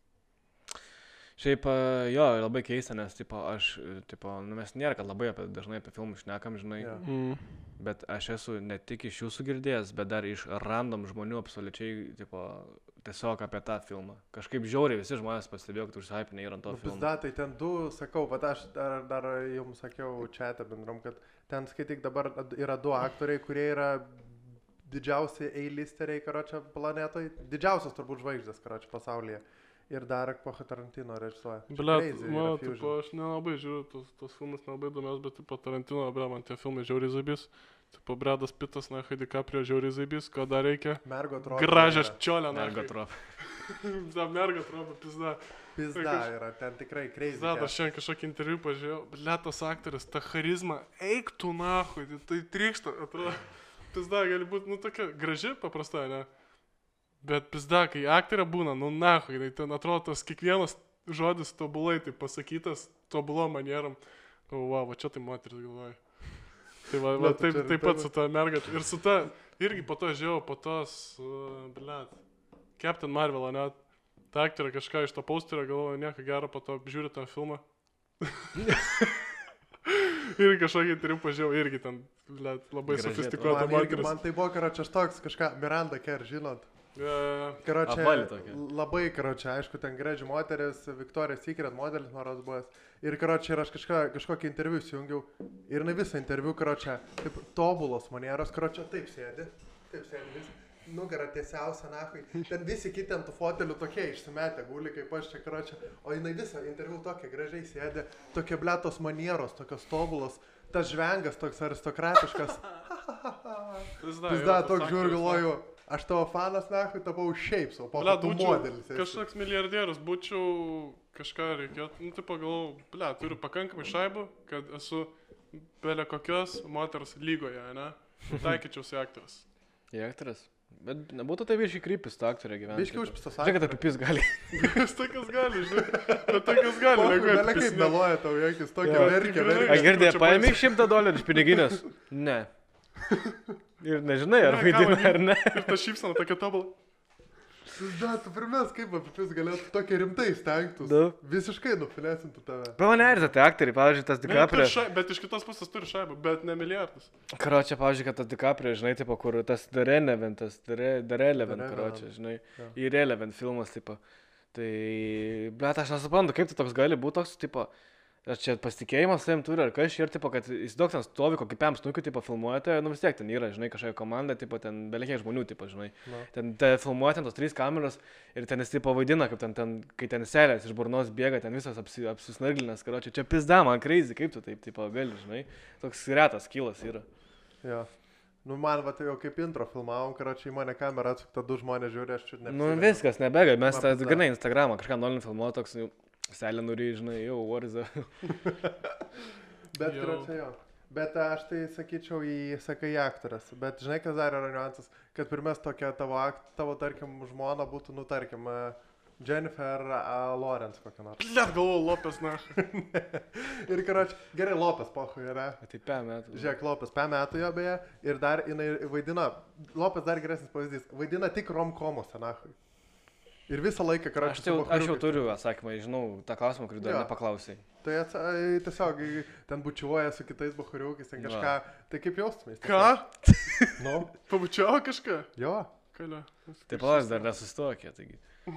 Šiaip, e, jo, labai keista, nes, tipo, aš, e, tipo, nu, mes nėra, kad labai apie, dažnai apie filmus šnekam, žinai, Jo. Mm. bet aš esu ne tik iš jūsų girdėjęs, bet dar iš random žmonių absoliučiai, tipo, tiesiog apie tą filmą. Kažkaip žiauriai visi žmonės pastebėjo, kad užsihypinė yra ant to Nu, filmo. pizda, tai ten du, sakau, bet aš dar, dar jums sakiau čia bendram, kad ten skaityk dabar yra du aktoriai, kurie yra didžiausi A-listeriai, karočią, planetoje. Didžiausias turbūt žvaigždės, karočią, pasaulyje. Ir dar po Tarantino režisuoja. Čia Ble, crazy yra man, fusion. tipo, aš nelabai žiūriu, tos, tos filmus nelabai įdomios, bet, tipo, Tarantino, ble, man tie filmai žiauriai zabys. Tipo, Bredas Pittas, na, Heidi Caprio žiauriai zabys, ko dar reikia. Mergo atrodo. Gražią čiolę, na. Mergo trop. Da, merga atrodo, pizda. Pizda Kaž- yra, ten tikrai crazy. Pizda, cat. aš šiandien kažkokį interviu pažiūrėjau. Ble, tas aktorius, ta charizma, eik tu nahui, tai, tai trykšta, atrodo. pizda gali būti, nu, tokia graži, paprasta, ne? Bet pizda, kai aktorė būna, nu, nahui, tai ten atrodo tas kiekvienas žodis tobulai, tai pasakytas tobulo manieram. O, va, va, čia tai moteris galvoja. Tai va, va taip, taip pat su ta merga. Ir su ta, irgi po to žiūrėjau, po tos, uh, blėt, Captain Marvel, net. Ta aktorė kažką iš to posterio galvoja, nieko gero, po to žiūri tą filmą. Ir kažkokį turiu pažiūrėjau, irgi ten, blėt, labai sofistikuota moteris. Man tai buvo, karočią, aš toks kažką, Miranda Kerr, žinot. Yeah. Karočią, labai, karočią, aišku, ten graži moteris, Victoria's Secret modelis, noras buvęs. Ir, karočią, ir aš kažką, kažkokį interviu įsijungiau. Ir na visą interviu, karočią, kaip tobulos manieros, karočią, taip sėdi. Taip sėdi vis. Nugara tiesiausia, nahui. Ten visi kiti ant tų fotelių tokie išsimetę, guli kaip aš čia, karočią. O jinai visą interviu tokia gražiai sėdi. Tokie bletos manieros, tokios tobulos. Tas žvengas toks aristokratiškas. Pizda, toks žiūri, galvoju. Aš tavo fanas, nahui, tapau šiaip savo, po to modelis. Kažkoks milijardierius, būčiau kažką reikėtų, nu tai pagalvojau, ble, turiu pakankamai šaibų, kad esu belė kokios moters lygoje, ne? Taikyčiausi aktorius. Į aktorius? Bet nebūtų tai viršiai krypis, ta aktorė gyvena. Biškiai užpistas aktorius. Žiūrėk, kad apipis gali. Jis tokias gali, žinai. Bet tokias gali. Belė kaip meluoja tau, jokis, tokia verkė, verkė. A, girdė, paėmė šimtą dolerių iš piniginės? Ne. Ir nežinai, ar vaidina, ar ne. Ir ta šypsena tokia tobulą. Da, tu pirmės kaip apipis galėtų tokia rimtai stengtus. Da. Visiškai nufilesintų tave. Pavane erzė, tai aktoriai, pavyzdžiui, tas DiCaprio. Bet iš kitos pusės turi šaibą, bet ne milijardus. Karočią, pavyzdžiui, kad tas DiCaprio, žinai, tipo, kur tas Dareleven, tas Dareleven, karočią, žinai. Irrelevant filmas, tipo. Tai, bet aš nesuprantu, kaip tai toks gali būti toks, tipo. Ar čia pasitikėjimas savim turi, ar kas ir, tipo, kad jis daug ten stovi, kokį pėm snukiu, tipo, filmuojate, nu vis tiek ten yra, žinai, kažkokia komanda, tipo, ten belekiek žmonių, tipo, žinai. No. Ten te, filmuoja ten tos trys kameros ir ten jis, tipo, vaidina, kaip ten, ten kai ten selės iš burnos bėga, ten visas apsi, apsisnarglinęs, karočią, čia pizda, man crazy, kaip tu taip, tipo, gali, žinai. Toks retas kilas yra. Jo. Nu, man, va, tai jau kaip intro filmavom, karočią, į mane kamerą atsukta, du žmonės žiūri, aš čia nepasirinau. Nu, viskas, nebega, mes tą, gana Instagramą, kažką norim filmuoti, toks, jau, selė nuri, žinai, jau, what is that? Bet, karočią, jo. Bet aš tai sakyčiau į, sakai, aktorės. Bet žinai, kas dar yra niuansas, kad pirmės tokia tavo, tavo tarkim, žmona būtų, nu, tarkim, Jennifer uh, Lawrence kokia nors. Liet galvoju, Lopes, na. Ir, karočią, gerai, Lopes, pohui, yra. Tai P metų. Žiūrėk, Lopes, P metų jo beje. Ir dar jinai vaidina, Lopes dar geresnis pavyzdys, vaidina tik rom-komuose, nahui. Ir visą laiką, karočią, aš, jau, aš jau turiu atsakymą, žinau, tą klausimą, kurį dar nepaklausai. Tai ats, tiesiog ten bučiuoja su kitais bachuriukais, ten kažką, va. Tai kaip jaustumės? Ką? Nu? Pabučiavo kažką? Jo. Kalė. Taip, palas dar nesustokė, taigi.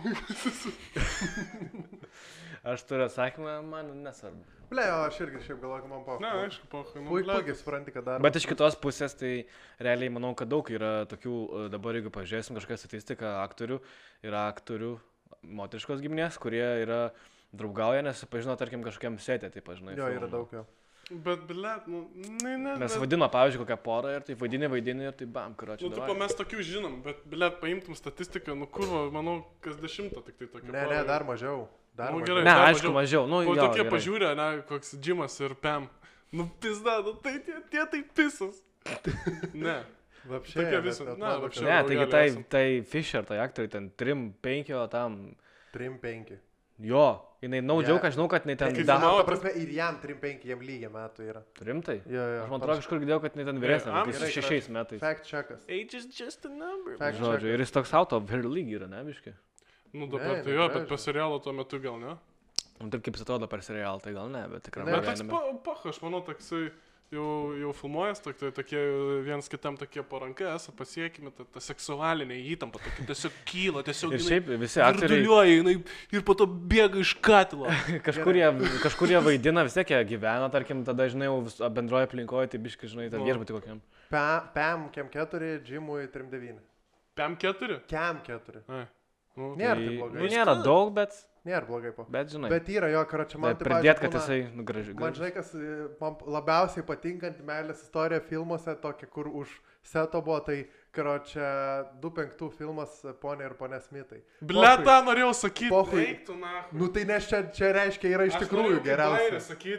Aš turiu atsakymą, man nesvarbu. Ble, o aš irgi šiaip galvoju, kad man pochai. Na, aišku, pochai. Puikiai supranti, kad dar. Bet iš kitos pusės, tai realiai manau, kad daug yra tokių, dabar jeigu pažiūrėsim kažkokią statistiką, aktorių, yra aktorių moteriškos giminės, kurie yra draugauja, nes pažino, tarkim, kažkokiam setė, taip pažinai. Jo, yra daug jo. Bet, blėt, nu, ne, ne. Mes bet... vadino, pavyzdžiui, kokią porą ir taip vadinė, vaidinė ir taip bam, karočią. Nu, tu pa mes tokių žinom, bet, blėt, paimtum statistiką, nu, kurva, manau, kas dešimtą tik tai tokia. Ne, pora. ne, dar mažiau. Dar nu, mažiau. gerai, ne, dar aišku, mažiau. Nu, po jo, tokie gerai. pažiūrė, ne, koks Džimas ir Pam. Nu, pizda, nu, tai tie, tie tai pisas. Ne. Vapšė. Tokie visi. Na, vapšė. Ne, taigi tai, tai Fisher, tai aktoriai ten trim, penkio tam. Trim, penki. Jo, jinai naudžiau, kad žinau, kad jinai ten... Da, ta prasme, ir jam trim, penki, jam lygiai metų yra. Rimtai? Jo, jo. Aš man atrodo, kažkur girdėjau, kad jinai ten vyresnė, kokiais šešiais metais. Fact checkas. Age is just a number. Fact Žodžiu, ir jis toks out of her league yra, ne, biškai? Nu, dabar tai jo, bet per serialą tuo metu gal ne? Nu, taip kaip jis atrodo per serialą, tai gal ne, bet tikrai... Bet toks pach, aš manau, toksai... Jau, jau filmuojas, tokie, tokie vienas kitam tokie parankai, esą pasiekime, ta, ta seksualinė įtampa, tokia tiesiog kyla, tiesiog... Ir šiaip visi aktoriai... Virduliuoja, ir po to bėga iš katilo. kažkur, jie, kažkur jie vaidina, vis tiek jie gyvena, tarkim, tada, žinai, jau bendroje aplinkoje, tai biškai, žinai, tą viešbutį kokiam. Pam, kem keturi, Jimui trim devyni. Pam keturi? Kem keturi. Ai. Nu, nėra tai, tai blogai. Nu, nėra daug, bet... Nėra blogai po. Bet, žinai. Bet yra jo, karočią, man tai pridėt, kad jisai nugražiai. Man, žinai, kas man labiausiai patinkanti meilės istorija filmuose, tokia, kur už seto buvo, tai, karočią, du penktų filmas Ponė ir Ponė Smithai. Ble, tą norėjau sakyti. Pohui. Eiktų, na. Nu, tai nes čia, čia reiškia yra iš tikrųjų geriausia. Sakyti,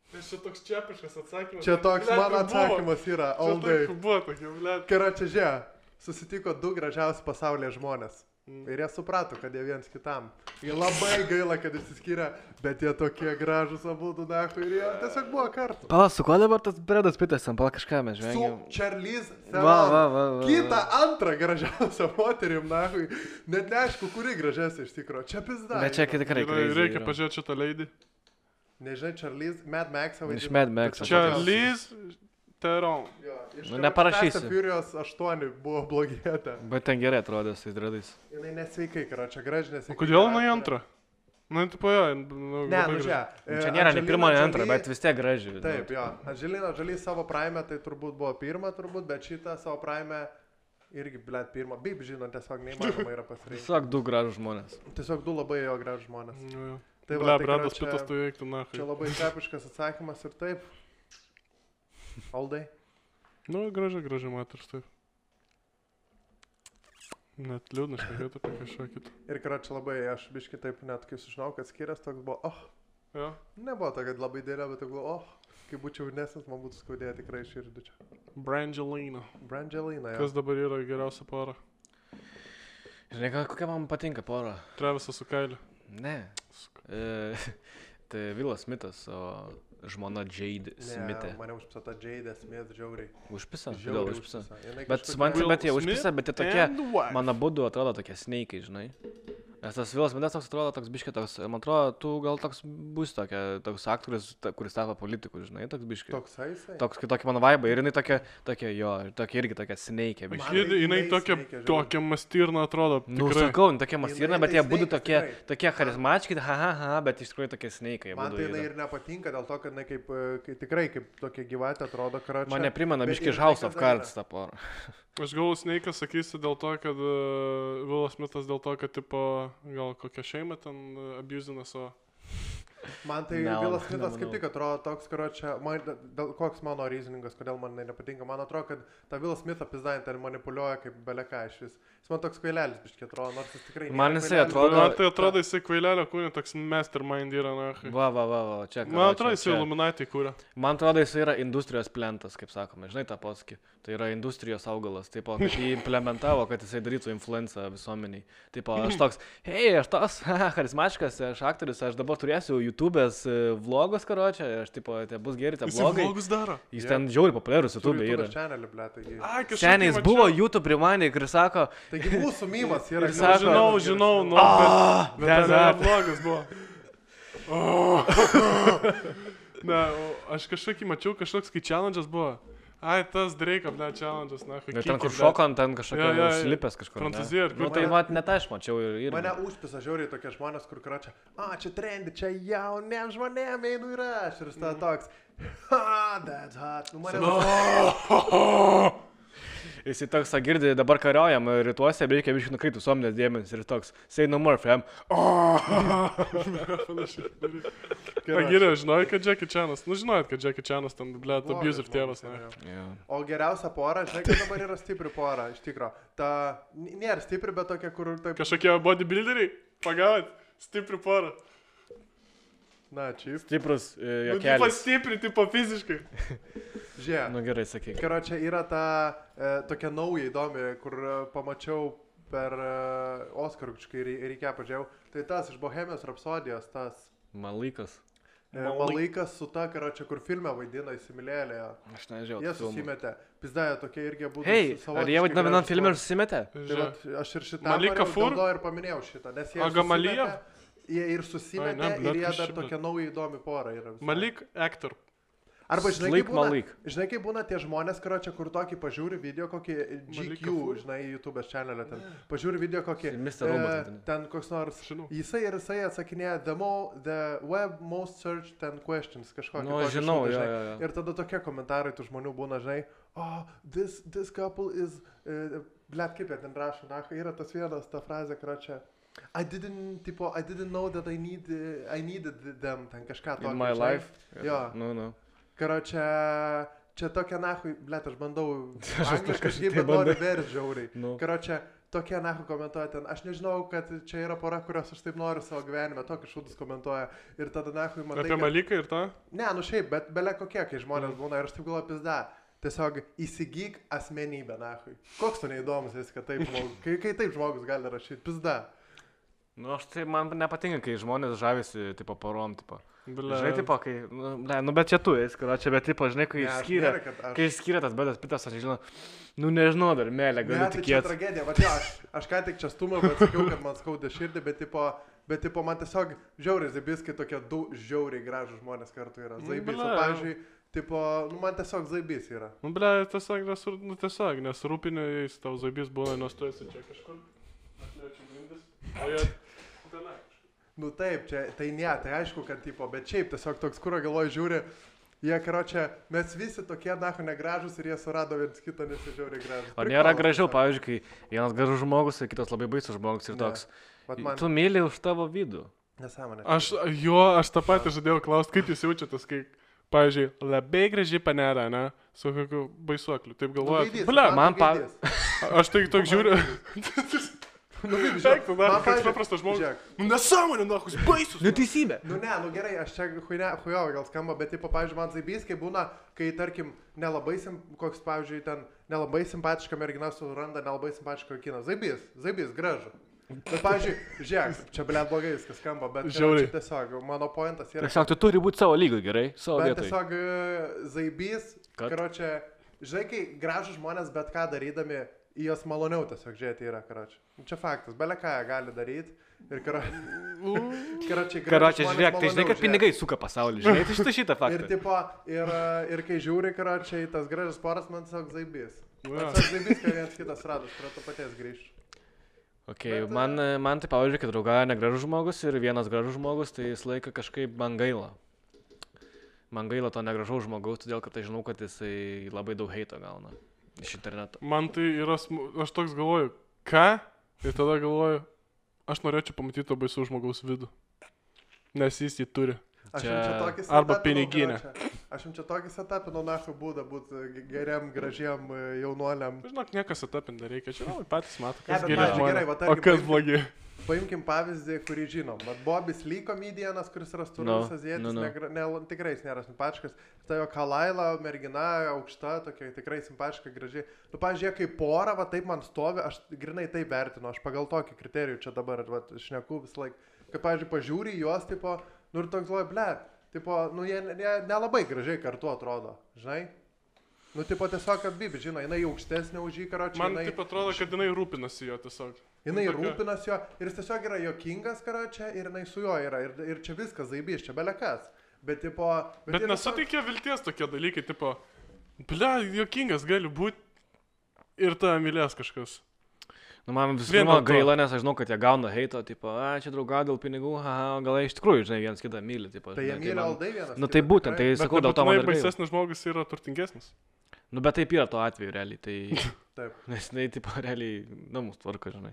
Nes čia toks čiapiškas atsakymas. Čia toks Blet, mano buvo. atsakymas yra, Čia all day. taip buvo tokia, blėt. Karočią, žiūrė, susitiko du gražiausi pasaulyje žmonės. Mm. Ir jie suprato, kad jie viens kitam. Jie labai gaila, kad išsiskyrė, bet jie tokie gražus abudu nahu ir jie tiesiog buvo kartu. Pala, su kuo dabar tas Bredas Pitas, pala kažką mes Su žvengiam. Charlize Va, va, va, Theron. va. Kita antrą gražiausią moterim, nahu. Net neaišku, kuri gražesnė iš tikrųjų. Čia pizda. Bet čia tikrai Yra- crazy Reikia yra. pažiūrėti šitą leidį. Nežinai, Charlize, Mad Max. Iš Mad Max. Charlize Theron. Nu, neparašysi. Furious aštuoni buvo blogietė. Bet ten gerai atrodė su Dredais. Jinai nesveikai, karočią, gražiai nesveikai. O kodėl jinai antra? Nu, tipo, jo. Nu, Ne, labai nu graži. čia. Čia nėra nei pirmo, nei antro, bet vis tiek graži. Taip, jo. Angelina Jolie savo praime tai turbūt buvo pirma, turbūt, bet šitą savo praime irgi, blėt, pirma. Bip, žinot, tiesiog neįmanoma yra pasirinkti. Tiesiog du gražus žmonės. Tiesiog du labai jo gražus žmonės. Nu, jo. Tai Ble, va, tai Bredas karočią, Pitas tu veiktų, na. Čia labai kepiškas atsakymas ir taip. Aldai. Nu, graži, graži moteris, taip. Net liūdna šnekėti apie kažką kitą. Ir karočią labai, aš biškai taip net kai sužinau, kad skirias, toks buvo, oh. Jo. Nebuvo to, kad labai dėlė, bet tai buvo, oh. Kai būčiau jaunesnis, man būtų skaudėję tikrai širdį čia. Brangelina. Brangelina, jo. Kas dabar yra geriausia pora? Žinai, ką- kokia man patinka pora? Travisas su Kailiu. Ne. E, tai Vilas Smithas, o žmona Jade Smithė. Mane užpisa ta Jade Smith žiauriai. Užpisa? Kodėl Žiauriai užpisa? Jinai Bet kažkokia- man Will bet jie Smith užpisa, bet jie tokie, and wife. man abudu atrodo tokie sneikai, žinai. Nes tas Vilas Smithas toks atrodo toks biškai toks, man atrodo, tu gal toks bus tokia, toks aktorius, ta, kuris tapo politiku, žinai, toks biškai. Toks jisai. Toks kitokį mano vaibą ir jinai tokia, tokia jo, tokia irgi tokia sneikė. Man biškį. Ji- tai Jinai jinai tokia, sneikia, žiauriai. tokia mastyrna atrodo. Nu, Tikrai. sakau, nu, tokie Jinai mastirna, tai bet jie būtų sneikas tokie, tikrai. tokie charizmatiški, ha, ha, ha, bet iš tikrųjų tokie sneikai. Man tai jinai ir nepatinka dėl to, kad jinai kaip, e, kaip tikrai kaip tokia gyvatė atrodo, karočią. Mane primena bet biškai ir iš House tai, of kad Cards tą porą. Aš galvoju, Sneikas sakysi dėl to, kad uh, Vilas Smithas dėl to, kad tipo, gal kokią šeimą ten uh, abuzina savo. Man tai Ne, Vilas Smithas nemanau. kaip tik atrodo toks, karočią, man, dėl, koks mano reasoningas, kodėl man jinai nepatinka. Man atrodo, kad tą Vilas Smithą pizdant ten manipuliuoja kaip beleką iš vis. Jis man toks kvailelis biškai atrodo, nors jis tikrai... Man nėra jisai kvailelis, atrodo- bet- Man tai atrodo, jisai kvailelio kūnė toks mastermind yra, na. Va, va, va, va, čia. Man atrodo, čia- jisai čia- Illuminati kūrė. Man atrodo, jis yra industrijos plentas, kaip sakome, žinai tą posakį. Tai yra industrijos augalas. Taip, kad jį implementavo, kad jisai darytų influencą visuomeniai. Taip, aš toks, hei, aš tos, haha, charizmatiškas, aš aktorius, aš dabar turėsiu YouTube'ės e, vlogus, karočią, aš, tipo, tai bus geri, tie Jisai vlogai. vlogus daro. Jis Jo. ten žiauri populiarus Turi YouTube'e yra. YouTube'as channelį, ble, taigi. Ai, kažkaip Seniai jis mačiau. buvo YouTube primanė, kuris sako, Taigi mūsų mymas yra... Ir Nu, sako- žinau, žinau, nu, "Ah, bet, bet that's ten that." vlogas buvo. O. Ne, o aš kažkokį mačiau, kažkoks kai challenge'as buvo. Ai, tas Drake'o, ne, challenge'as, na, ir ten kur šoko ant ten kažkokio Jo, jo, jo. slipęs kažkur. ne? Prancūzija, ir Nu, kur tai ten- va, net aš mačiau ir... ir... Mane užpisa žiauriai tokie žmonės, kur karočią, a, čia trendi, čia jauniem žmonėm einu ir aš. Ir jis tada toks, ha, that's hot. Nu, mane... Jis į toks girdi, dabar kariaujam rytuose, reikia biškai nukreipti visuomenės dėmesį ir toks, say no more, fam. Pagirė, žinojai, kad Jackie Chanas, nu žinojai, kad Jackie Chanas ten, ble, Blogas abuser žmogus tėvas, yra, ne. jo. Jo. O geriausia pora, žinai, kad dabar yra stipri pora, iš tikro. Ta, n- nėra stipri, bet tokia, kur taip... Kažkokie bodybuilderiai, pagavot, stipri pora. Na, čia. Stiprus e, Nu, tipo jokelis. stipri, tipo fiziškai. Žiūrėk. Nu gerai, sakyk. Karočią yra ta e, tokia nauja įdomi, kur e, pamačiau per e, Oscar, kai reikėjo pažiūrėjau. Tai tas iš Bohemijos rapsodijos, tas Man laikas. e, Malaikas su ta, karočią, kur filme vaidina įsimylėlė. Aš nežinau. Jie susimetė. Pizdaja tokie irgi būtų. Hei, ar jie vadina vienam filmui ir susimetė? Tai vat, aš ir šitą Malika norėjau, Fur? dėl to ir paminėjau šitą, nes jie ir Aga Malijev? susimetė, Jie ir susimetė Ai, ne, blet, ir jie kas dar čia, tokia nauja įdomi pora yra. visai. Malik actor. Arba žinai, Sleep kaip būna, Malik. žinai, kaip būna tie žmonės, karočią, kur tokį pažiūri video, kokį G Malik Q, Kafur. žinai, YouTube'ės channel'e ten. Pažiūri video kokį. mister Robot, e, ten. ten koks nors. Žinau. Jisai ir jisai atsakinėja the, mo, the web most searched ten questions kažkokį. Nu, tokį žinau, šūdą, jo, žinai. jo, jo. Ir tada tokie komentarai tų žmonių būna, žinai, oh, this, this couple is, uh, blet, kaip jie ten rašo, na, yra tas vienas, ta frazė, karočią. I didn't, tipo, I didn't know that I, need, uh, I needed them, ten kažką tokio. In my žinai. life. Jo. Nu, nu. Karočią, čia tokia nahui, blėt, aš bandau angliškai, bet noriu versti žiauriai. Nu. Karočią, tokie nahui komentuoja ten, aš nežinau, kad čia yra pora, kurios aš taip noriu savo gyvenime, tokius šūdus komentuoja. Ir tada nahui man... Apie Maliką ir tą? Ne, nu šiaip, bet belia kokie, kai žmonės būna ir aš taip galvoju, pizda. Tiesiog įsigyk asmenybę, nahui. Koks tu neįdomus esi, kad taip žmogus, kai, kai taip žmogus gali rašyti, pizda. Nu, aš tai man nepatinka, kai žmonės žavisi, tipo, porom, tipo. Ble. Žinai, tipo, kai, nu, ne, nu, bet čia tu esi, kad čia, bet, tipo, žinai, kai Ne, aš skyrė, nėra, kad aš- kai skyrė tas bedas pitas, aš žinau, nu, nežinau, dar mėlė, Ne, galiu tai čia tikėti. tragedija, va, jo, aš, aš ką tik čia stumiau, bet sakiau, kad man skauda širdį, bet tipo, bet tipo man tiesiog žiauriai zaibys, kai tokie du žiauriai gražūs žmonės kartu yra. Zaibys, o Ble. pavyzdžiui, tipo, nu man tiesiog zaibys yra. Nu, ble, tiesiog, nes, nu, tiesiog, nesirūpinė, jais tau zaibys būna, nes tu esi čia kažkur. Atliečiu grindis. O jie... tenai kažkur. Nu taip, čia, tai ne, tai aišku, kad tipo, bet šiaip tiesiog toks, kur galvoju žiūri, jie karočią, mes visi tokie nahu negražus ir jie surado viens kitą nesižiauriai gražus. O nėra gražiau, pavyzdžiui, kai vienas gražus žmogus, o kitas labai baisus žmogus ir Ne. toks. Vat man Tu myli už tavo vidų. nesąmonė. Aš, jo, aš tą patį žadėjau klausti, kaip jūs jaučiatės, kai, pavyzdžiui, labai graži panera, ne, su kokiu baisuokliu, taip galvoju. Gaidys, Ble, man tai pa- gaidys. aš tai toks žiūriu. Nu, kaip, Žiūrėk, tu dar, man, koks pavyzdžiui, paprastas žmogus. žiūrėk. Nu, nesąmonė, na, koks baisus. Neteisybė. Nu ne, nu gerai, aš čia huijau gal skamba, bet tipo, pavyzdžiui, man zaibys, kai būna, kai tarkim, nelabai, sim, koks, pavyzdžiui, ten nelabai simpatiška mergina suranda nelabai simpatišką kiną. Zaibys, zaibys, gražu. Bet, pavyzdžiui, žiūrėk, čia blėt blogai viskas skamba, bet Žiauriai. čia tiesiog, mano pointas yra... Tiesiog tu turi būti savo lygoj, gerai, savo Bet vietoj. tiesiog e, zaibys, Kad? karočią, žinai, kai gražus žmonės bet ką darydami, į jos maloniau tiesiog žiūrėti yra, karočią. Čia faktas, belia ką jie gali daryti. Ir karočią, karočią, Karočią, žiūrėk, tai žinai, kad pinigai suka pasaulį, žinai, tai šitą šitą Ir, faktą. tipo, ir, e, ir kai žiūri, karočią, į tas gražus poras, man tiesiog zaibys. Jo. Man tiesiog zaibys, kai vienas kitas radas, prie to paties grįžti. Okay, Bet, man, man tai pavyzdžiui, kad draugauja negražus žmogus ir vienas gražus žmogus, tai jis laika kažkaip man gaila. Man gaila to negražaus žmogaus, todėl kad aš žinau, kad jisai labai daug heito gauna iš interneto. Man tai yra, smu- aš toks galvoju, ką? Ir tada galvoju, aš norėčiau pamatyti to baisų žmogaus vidų. Nes jis jį turi. Aš Čia- jums čia tokį arba setapinau, piniginę. karočią. Aš jums čia tokį setapinau, nahu būdą būti geriam, gražiam e, jaunuoliam. Žinok, niekas atapinti nereikia, čia nu, patys mato, Ne, kas bet geri pavyzdžiui, žmonės. gerai, va, O tarkim, kas paimkim- blogi? Paimkim pavyzdį, kurį žinom. Vat Bobis Lee komedianas, kuris yra No, sturus azietis, no, no. negra- ne, tikrai jis nėra simpatiškas. Tai jo Kalaila, mergina, aukšta, tokia tikrai simpatiška, graži. Nu, pavyzdžiui, kaip pora, va taip man stovi, aš grinai tai vertinu, aš pagal tokį kriterijų čia dabar, va, šneku visą laiką. Kaip, pavyzdžiui, pažiūri į juos, tipo, nu ir toks galvoja, ble, tipo, nu jie nelabai ne, nelabai gražiai kartu atrodo, žinai? Nu, tipo, tiesiog atbybi, žinai, jinai aukštesnė už jį, karočią. Man jinai... taip atrodo, kad jinai rūpinasi jo tiesiog. Jinai Nu, tokia- rūpinasi jo ir jis tiesiog yra jokingas, karočią, ir jinai su juo yra. Ir, ir čia viskas, zaibys, čia belekas. Bet, tipo... Bet jie tiesiog- nesuteikia vilties tokie dalykai, tipo, ble, jokingas gali būti ir tą mylės kažkas. Nu, man visų Vien pirma dėl to. gaila, nes aš žinau, kad jie gauna heito, tipo, a, čia draugauja dėl pinigų, aha, gal jie iš tikrųjų, žinai, vienas kitą myli, tipo. Tai jie žinai, myli man- aldai vienas. Nu, kitą, tai būtent, tikrai. tai sakau, dėl to man nebūtinai ir gaila. baisesnis žmogus yra turtingesnis. Nu, bet taip yra to atveju, realiai, tai... Taip. Nes jinai, tipo, realiai, namus tvarko, žinai.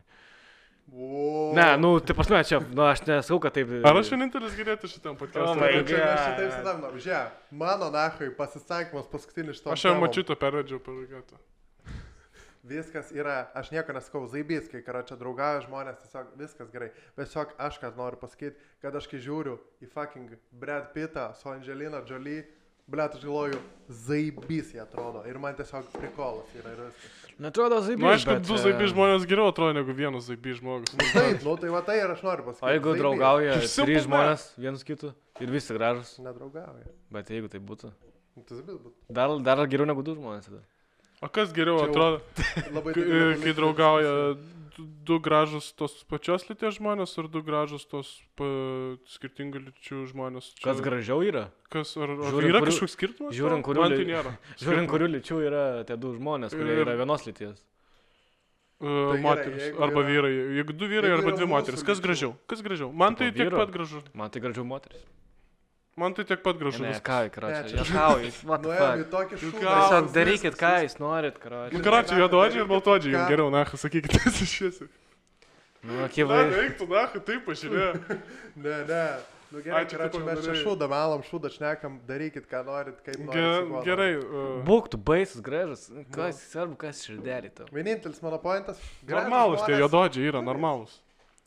O. Ne, nu, tai pas mane čia, nu, aš nesakau, kad taip... Ar aš vienintelis gerėtų šitam Oh podcast'ui? my Tai God. čia mes šitaip sidamnom. Žiūrėk, mano nahui pasisakymas paskutinis šito. Aš jau mačiutą pervedžiau per regatą. Viskas yra, aš nieko nesakau, zaibys, kai karočią draugauja žmonės, tiesiog viskas gerai. Tiesiog aš ką noriu pasakyti, kad aš kai žiūriu į fucking Brad Pittą su Angelina Jolie, blet, aš galvoju, zaibys jie atrodo. Ir man tiesiog prikolas yra ir viskas. Netrodo zaibys, Na, aišku, bet, du e, zaibi žmonės geriau atrodo negu vienas zaibi žmogus. Taip, nu tai va tai ir aš noriu pasakyti. O jeigu zaibys. draugauja Išsipūmė. trys žmonės, vienas kitų, ir visi gražus, Nedraugauja. bet jeigu tai būtų, Nu, tai zaibys būtų. dar, dar geriau negu du žmonės tada. O kas geriau Čia jau- atrodo, Labai kai, didelė kai politinė draugauja diskusija. du, du gražus tos pačios lyties žmonės ar du gražus tos pa, skirtingų lyčių žmonės? Čia- Kas gražiau yra? Kas, ar, ar Žiūrint, yra kurių- kažkoks skirtumas? žiūrint, tau? kurių Man tai ly- nėra. Žiūrint, kurių lyčių yra tie du žmonės, kurie Ir- yra vienos lyties. Uh, gerai, moteris jeigu arba yra- vyrai. Jeigu du vyrai jeigu arba yra dvi mūsų moteris, kas lyčių. gražiau? Kas gražiau? Man tai Tipo tiek vyro? pat gražu. Man tai gražiau moteris. Man tai tiek pat gražu. Ne, viskas. ką, Ne, karočią, čia- juokauju, what the Nuėjom į fuck. tokį šūdą. Gal- Tiesiog darykit, ką jūs norit, karočią. Nu, karočiui, juododžiai ir baltodžiai, Ką? jums geriau, na, sakykite, iš viso. Nu, Na, akivaizdžiai. eik tu, na, taip pažiūrėjau. Ne, ne. Nu, gerai, Ai, čia karoči, tipo mes čia darai- šūdą melom, šūdą šnekam, darykit, ką norit, kaip norit. su Ge- kuo Gerai. norit. uh, Būk tu baisus, gražus. Kas svarbu, kas širdelį tau. Vienintelis mano pointas. Normalus tie žmonės- juododžiai yra, normalus.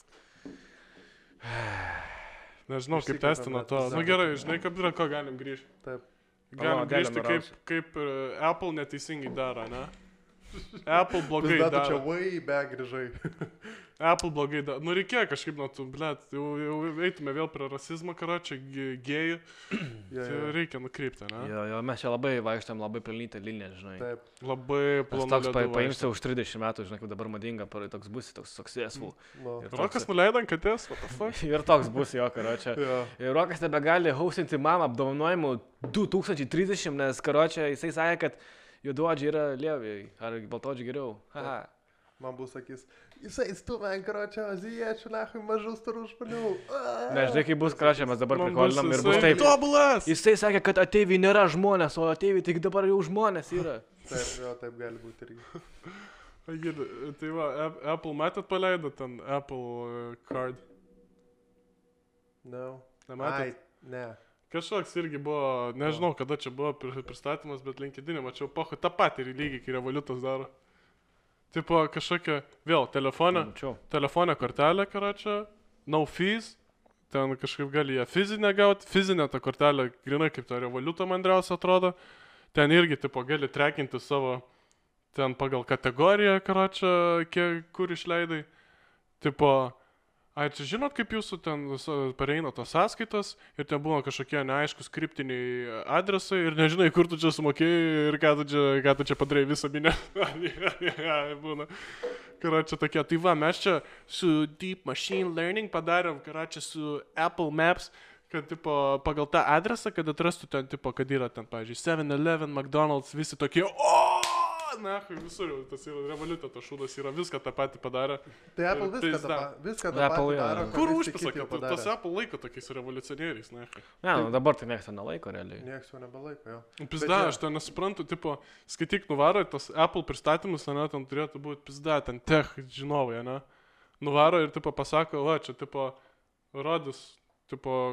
Nežinau, kaip Išsikvėpėm, testi nuo bet to. vis Nu dar- gerai, žinai, kaip yra, ko galim grįžti. Taip. Galim O, grįžti, galim kaip, kaip uh, Apple neteisingai daro, ne? Apple blogai Bet tu čia daro. vai be grįžai. Apple blogai daro. Nu reikėjo kažkaip nuo tų, blėt, jau, jau eitume vėl prie rasizmo, karo, čia ge- gėjų. Jo, Tai jo. reikia nukrypti, ne? Jo, jo, mes čia labai vaikštam, labai pelnytą liniją, žinai. Taip. Labai Aš plonu toks pa, ledu paimsiu vaikšto. už trisdešimt metų, žinai, kaip dabar madinga, par- toks bus, toks successful. Nu. Ir Rokas toks, nuleido ant katės, what the fuck? ir toks bus jo, karočią. Jo. Ir Rokas nebegali hostinti mamą apdovanojimų du tūkstančiai trisdešimt, nes karočią jisai sakė, kad juoduodžiai yra lieviai, ar baltodžiai geriau. Haha. Man bus sakys, jisai stumia ant karočio azijiečių, nahui mažų storų žmonių. Nežinai, kaip bus karočią, mes dabar Man prikolinam ir bus jisai taip. Tobulas! Jisai sakė, kad ateiviai nėra žmonės, o ateiviai tik dabar jau žmonės yra. Taip, jo, taip gali būti irgi. Agir, tai va, Ap- Apple matėt paleido ten Apple uh, card. No. Ai, Nematėt? ne. Kažkoks irgi buvo, nežinau kada čia buvo pri- pristatymas, bet LinkedIn mačiau pohu tą patį lygį, kai revoliutas daro. Tipo kažkokia, vėl, telefonė, Mačiau. telefonė kortelė, karačia, no fees, ten kažkaip gali ją fizinę gauti, fizinę tą kortelę, grinai kaip ta revoliuta mandriausia atrodo, ten irgi, tipo, gali trekinti savo, ten pagal kategoriją, karačia, kiek, kur išleidai, tipo, ai, čia žinot, kaip jūsų ten visa- pareina tos sąskaitos ir ten buvo kažkokie neaiškus skriptiniai adresai ir nežinai, kur tu čia sumokėjai ir ką tu čia, ką tu čia padarai visą minę. Būna. Karočią tokie. Tai va, mes čia su Deep Machine Learning padarėm, karočią su Apple Maps, kad tipo, pagal tą adresą, kad atrastų ten, tipo, kad yra ten, pavyzdžiui, seven eleven, McDonald's, visi tokie, o, na, visur jau tas yra, revoliuta, tas šūdas yra, viską tą patį padarė. Tai Apple Ir viską tą pizda. pa- viską tą Apple, patį jo. daro. Kur visi kiti užpasakė, jau tas padarė. Apple laiko tokiais revoliucionieriais, na. Ne, nu dabar tai niekas ten nelaiko realiai. Niekas jau nebelaiko, jo. Pizda, Bet aš ten nesuprantu, tipo, skaityk nuvaro, tas Apple pristatymus, ne, ten turėtų būti pizda, ten tech žinovai, ne. Nuvaro ir, tipo, pasako, va, čia, tipo, rodys, tipo,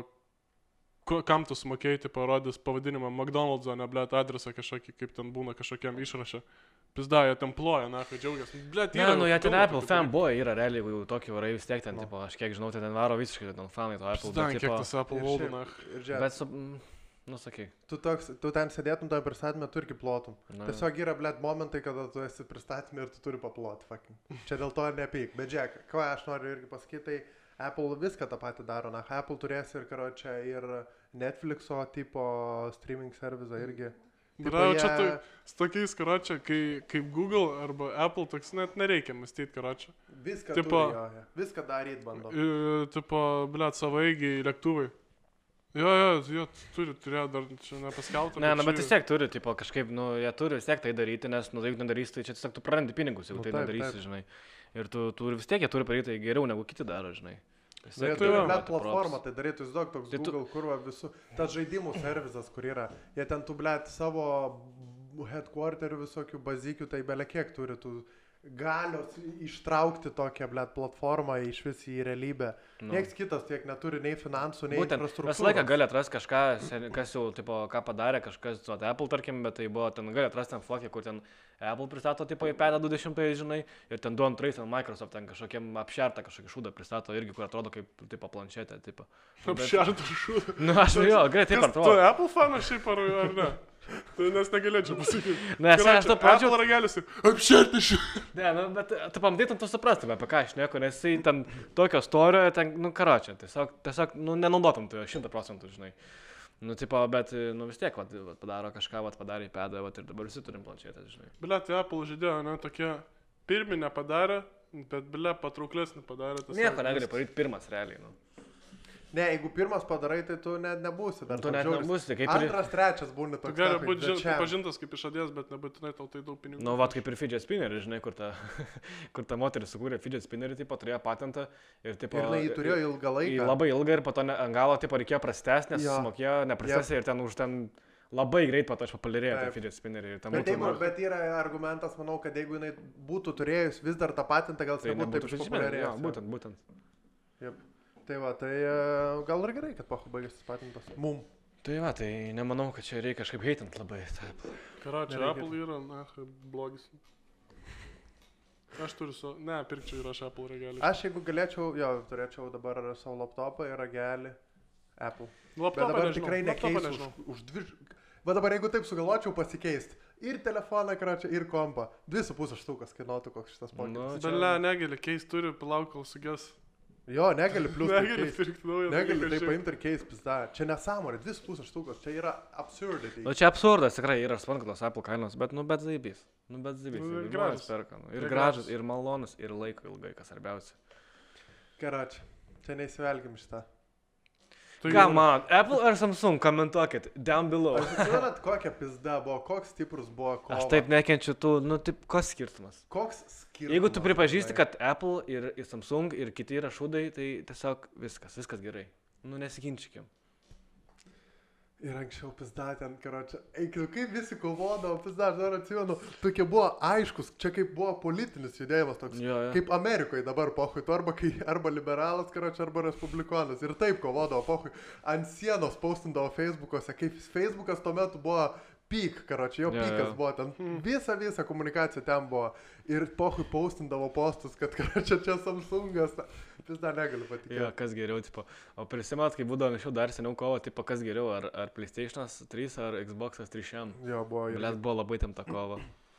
ku- kam tu sumokėjai, tipo, rodys pavadinimą McDonald's, o ne, blėt, adresą kažkokį, kaip ten būna kažkokiam išrašė. Pizda, jie ten ploja, na, kai džiaugiasi. Blėt, Ne, yra nu jie ten pilna Apple tokių fanboy yra realiai, jeigu jau tokį varai vis tiek ten, Nu. tipo, aš kiek žinau, tai ten varo visiškai ten fanai to Apple. Pizda, Bet, kiek tipo, tas Apple Ir valdo, šiaip- na. Ir žiūrėk, bet su... mm, Nu, sakai. tu, toks, tu ten sėdėtum toje pristatymė, tu irgi plotum. Na. Tiesiog yra, blėt, momentai, kada tu esi pristatymė ir tu turi paploti, fucking. Čia dėl to nepyk. Bet žiūrėk, ką aš noriu irgi pasakyti, tai Apple viską tą patį daro. Na, Apple turės ir, karočią, ir Netflixo tipo streaming servizą irgi. Tipo, Bra, čia jie- tai, su tokiais, karočią, kai, kaip Google arba Apple, toks net nereikia mąstyti, karočią. Viską, tipo- turi, jo, jo. Viską daryt bando. Ir, tipo, blėt, savaigiai lėktuvai. Jo, jo, jo, turi, turėjo dar čia nepaskelbti. Ne, na, bet vis tiek turi, tipo, kažkaip, nu, jie turi vis tiek tai daryti, nes, nu, jeigu nedarys, tai čia tiesiog tu prarandi pinigus, jeigu Nu, tai taip, nedarysi, taip. žinai. Ir tu, tu vis tiek jie turi padaryti tai geriau negu kiti daro, žinai. Nu, Tiesiog jie tai turi, va. blėt, duoti platformą, props. tai darytų įsivaizduok toks Tai tu- Google, kur va visų, tas žaidimų servizas, kur yra, jie ten tų, blėt, savo headquarterių visokių bazikių, tai belia kiek turi tų galios ištraukti tokią, blėt, platformą iš vis į realybę. Nu. Niekas kitas tiek neturi nei finansų, nei Būtent, infrastruktūros. visą laiką gali atrasti kažką, sen- kas jau, tipo, ką padarė, kažkas su Apple, tarkim, bet tai buvo, ten gali atrasti ten fokį, kur ten Apple pristato, tipo, iPad dvidešimtais, žinai, ir ten du antrais, ten Microsoft, ten kažkokiam apšertą kažkokį šūdą pristato irgi, kur atrodo kaip, tipo, planšetė, tipo. Nu, bet- Apšertų šūdą. Nu, aš nu jo, gerai, taip Kas, tu atrodo. Apple fanas šiaip ar, ar ne? Tai nes negalėčiau pasakyti. Nes aš to pradžio- Apple ragelis ir apšerti šį. Ne, nu, bet tu pamatytum, tu suprastume, apie ką aš neku, nes jisai ten tokio storio, ten, nu, karočią, tiesiog, tiesiog, nu, nenaudotum tu jo šimtą procentų, žinai. Nu, tipo, bet, nu, vis tiek, vat, vat, padaro kažką, vat, padarė įpedą, vat, ir dabar visi turim planšetę, žinai. Bля, tai Apple žaidėjo, ne, tokie pirminę padarė, bet, bля, patrauklesnį padarė. tiesiog Nieko negali viskas. padaryti pirmas, realiai, nu. Ne, jeigu pirmas padarai, tai tu net nebūsi. Dar Tu net toks žiauris. nebūsi, kai turi... Antras, trečias būni Tu toks. gali sakai, būti bet žin- čia- pripažintas kaip išradėjas, bet nebūtinai tau tai daug pinigų. Nu, vat kaip ir fidget spinneris, žinai, kur ta, kur ta moteris sukūrė fidget spinnerį, tipo, turėjo patentą ir, tipo... Ir jinai jį turėjo ilgą į laiką. labai ilgą ir po to ne, ant galo, tipo, reikėjo prastesnės, nes Jo. sumokėjo neprastesnė ir ten už ten labai greit po to išpopuliarėjo ta Taip. fidget spinnerį. Ir ten Bet, būtų, jeigu, nu, bet yra argumentas, manau, kad jeigu jinai būtų turėjus vis dar tą patentą, gal tai nebūtų taip nebūtų fidget spinneris. Jo, išpopuliarėjęs. būtent, būtent. Jep. Tai va, tai e, gal ir gerai, kad pohu baigėsi tas patentas. Mum. Tai va, tai nemanau, kad čia reikia kažkaip heitint labai. Taip. Karočią, Nereikia. Apple yra, na, blogis. Aš turiu su... Ne, pirkčiau ir aš Apple regalį. Aš jeigu galėčiau, jo, turėčiau dabar savo laptopą ir ragelį Apple. Bet Laptopą dabar nežinau. tikrai Laptopą nekeisiu nežinau. už, už dvi... Va dabar jeigu taip sugalvočiau pasikeisti. Ir telefoną, karočią, ir kompą. Dvi su pusė štukas kainuotų koks šitas pokytis. Nu, Bet ne, negali keist, turi palauk, kol suges. Jo, negali plius taip Negali keist. pirkti naują. Negali dalyką taip šiaip. paimti ir keist, pizda. Čia nesąmonė, dvi su pusė štukas. Čia yra absurdity. Nu, čia absurdas tikrai yra, aš suprantu, kad tos Apple kainos, bet, nu, bet zaibys. Nu, bet zaibys. Nu, Ir gražus. žmonės perka, nu. Ir Ir gražus, gražus. ir malonus, ir laiko ilgai, kas svarbiausia. Karočią, čia neįsivelgim šitą. Tai Ką yra- man, Apple ar Samsung, komentuokit, down below. Ar žinot, kokia pizda buvo, koks stiprus buvo kova? Aš taip nekenčiu tų, nu, taip, kas skirtumas? Koks skirtumas? Jeigu tu pripažįsti, žinai? kad Apple ir, ir Samsung ir kiti yra šūdai, tai tiesiog viskas, viskas gerai. Nu, nesiginčikim. Ir anksčiau pizda ten, karočią. Eik, nu kaip visi kovodavo, pizda, aš dar atsimenu, tokie buvo aiškus, čia kaip buvo politinis judėjimas toks. Jo, jo. Kaip Amerikoje dabar pohui, tu arba, kai, arba liberalas, karočią, arba respublikonas. Ir taip kovodavo pohui. Ant sienos paustindavo Facebook'ose, kaip Facebook'as tuo metu buvo pyk, karočią, jo Jo, pykas jo. buvo ten. Visa, visa komunikacija ten buvo. Ir pohui paustindavo postus, kad karočią čia Samsungas. Pizda negaliu patikėti. Jo, kas geriau, tipo. O prisimat, kai būdavo anksčiau dar seniau kovo, tipo, kas geriau, ar, ar PlayStation'as trys, ar Xbox'as trys šem. Jo, buvo ir. Blet, buvo labai temta kova.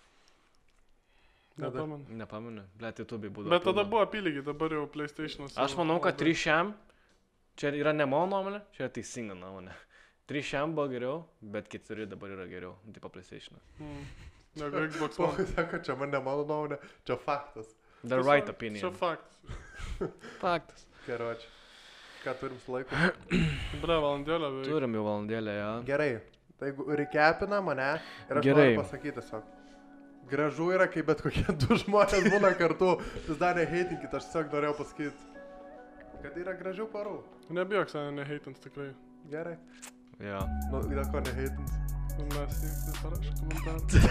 Tada- Nepamenu. Nepamenu, blet, YouTube būdavo. Bet tada pilna. buvo apylygiai, dabar jau PlayStation'as. Aš manau, kad trys šem, čia yra ne mano nuomonė, čia yra teisinga nuomonė. trys šem buvo geriau, bet keturi dabar yra geriau, tipo PlayStation. Mm. Negu Xbox One. Pohui sako, čia man ne mano nuomonė, čia faktas. The right opinion. Čia faktas. Faktas. Karočią. Ką turim su laiku? Bre, valandėlę beveik. Turim jau valandėlę, jo. Gerai, tai jeigu rekepina mane ir aš Gerai. noriu pasakyti tiesiog. Gražu yra, kai bet kokie du žmonės būna kartu. Vis dar neheitinkit, aš tiesiog norėjau pasakyti, kad yra gražių parų. Nebijok, seniai, neheitins tikrai. Gerai. Jo. Nu, dėl ko neheitins? Mes nieks neparašė komentarą.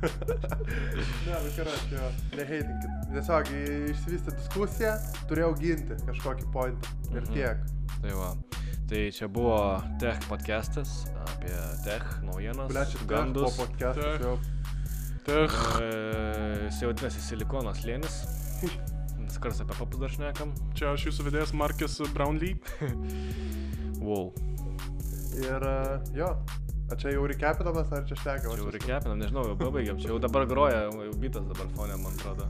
Ne, bet karočią, jo, neheitinkit. Tiesiog išsivystė diskusija, turėjau ginti kažkokį pointą. Ir Mhm. tiek. Tai va. Tai čia buvo Tech podcastas apie Tech naujienas, Ble, čia po gandus. podcastas Tech. jau. Tech. E, Jis jau vadinasi Silikono slėnis. Skars apie papus dar šnekam. Čia aš jūsų vedėjas Markis Brownlee. Wow. Ir e, jo. A čia jau rekepinamas ar čia šnekam? Čia jau rekepinam, nežinau, jau pabaigiam. Čia jau dabar groja, jau bitas dabar fone, man atrodo.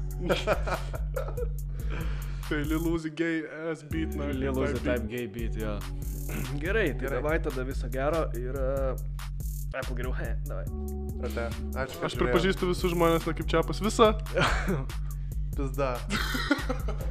Tai Lil Uzi Gay ass beat. na, Lil Uzi type Type Gay beat, jo. Gerai, tai Gerai. davai tada viso gero ir... Uh, Apple geriau, he, davai. Ate, ačiū. kad Aš žiūrėjot. pripažįstu visus žmonės, na kaip čiapas. Visą. Pizda.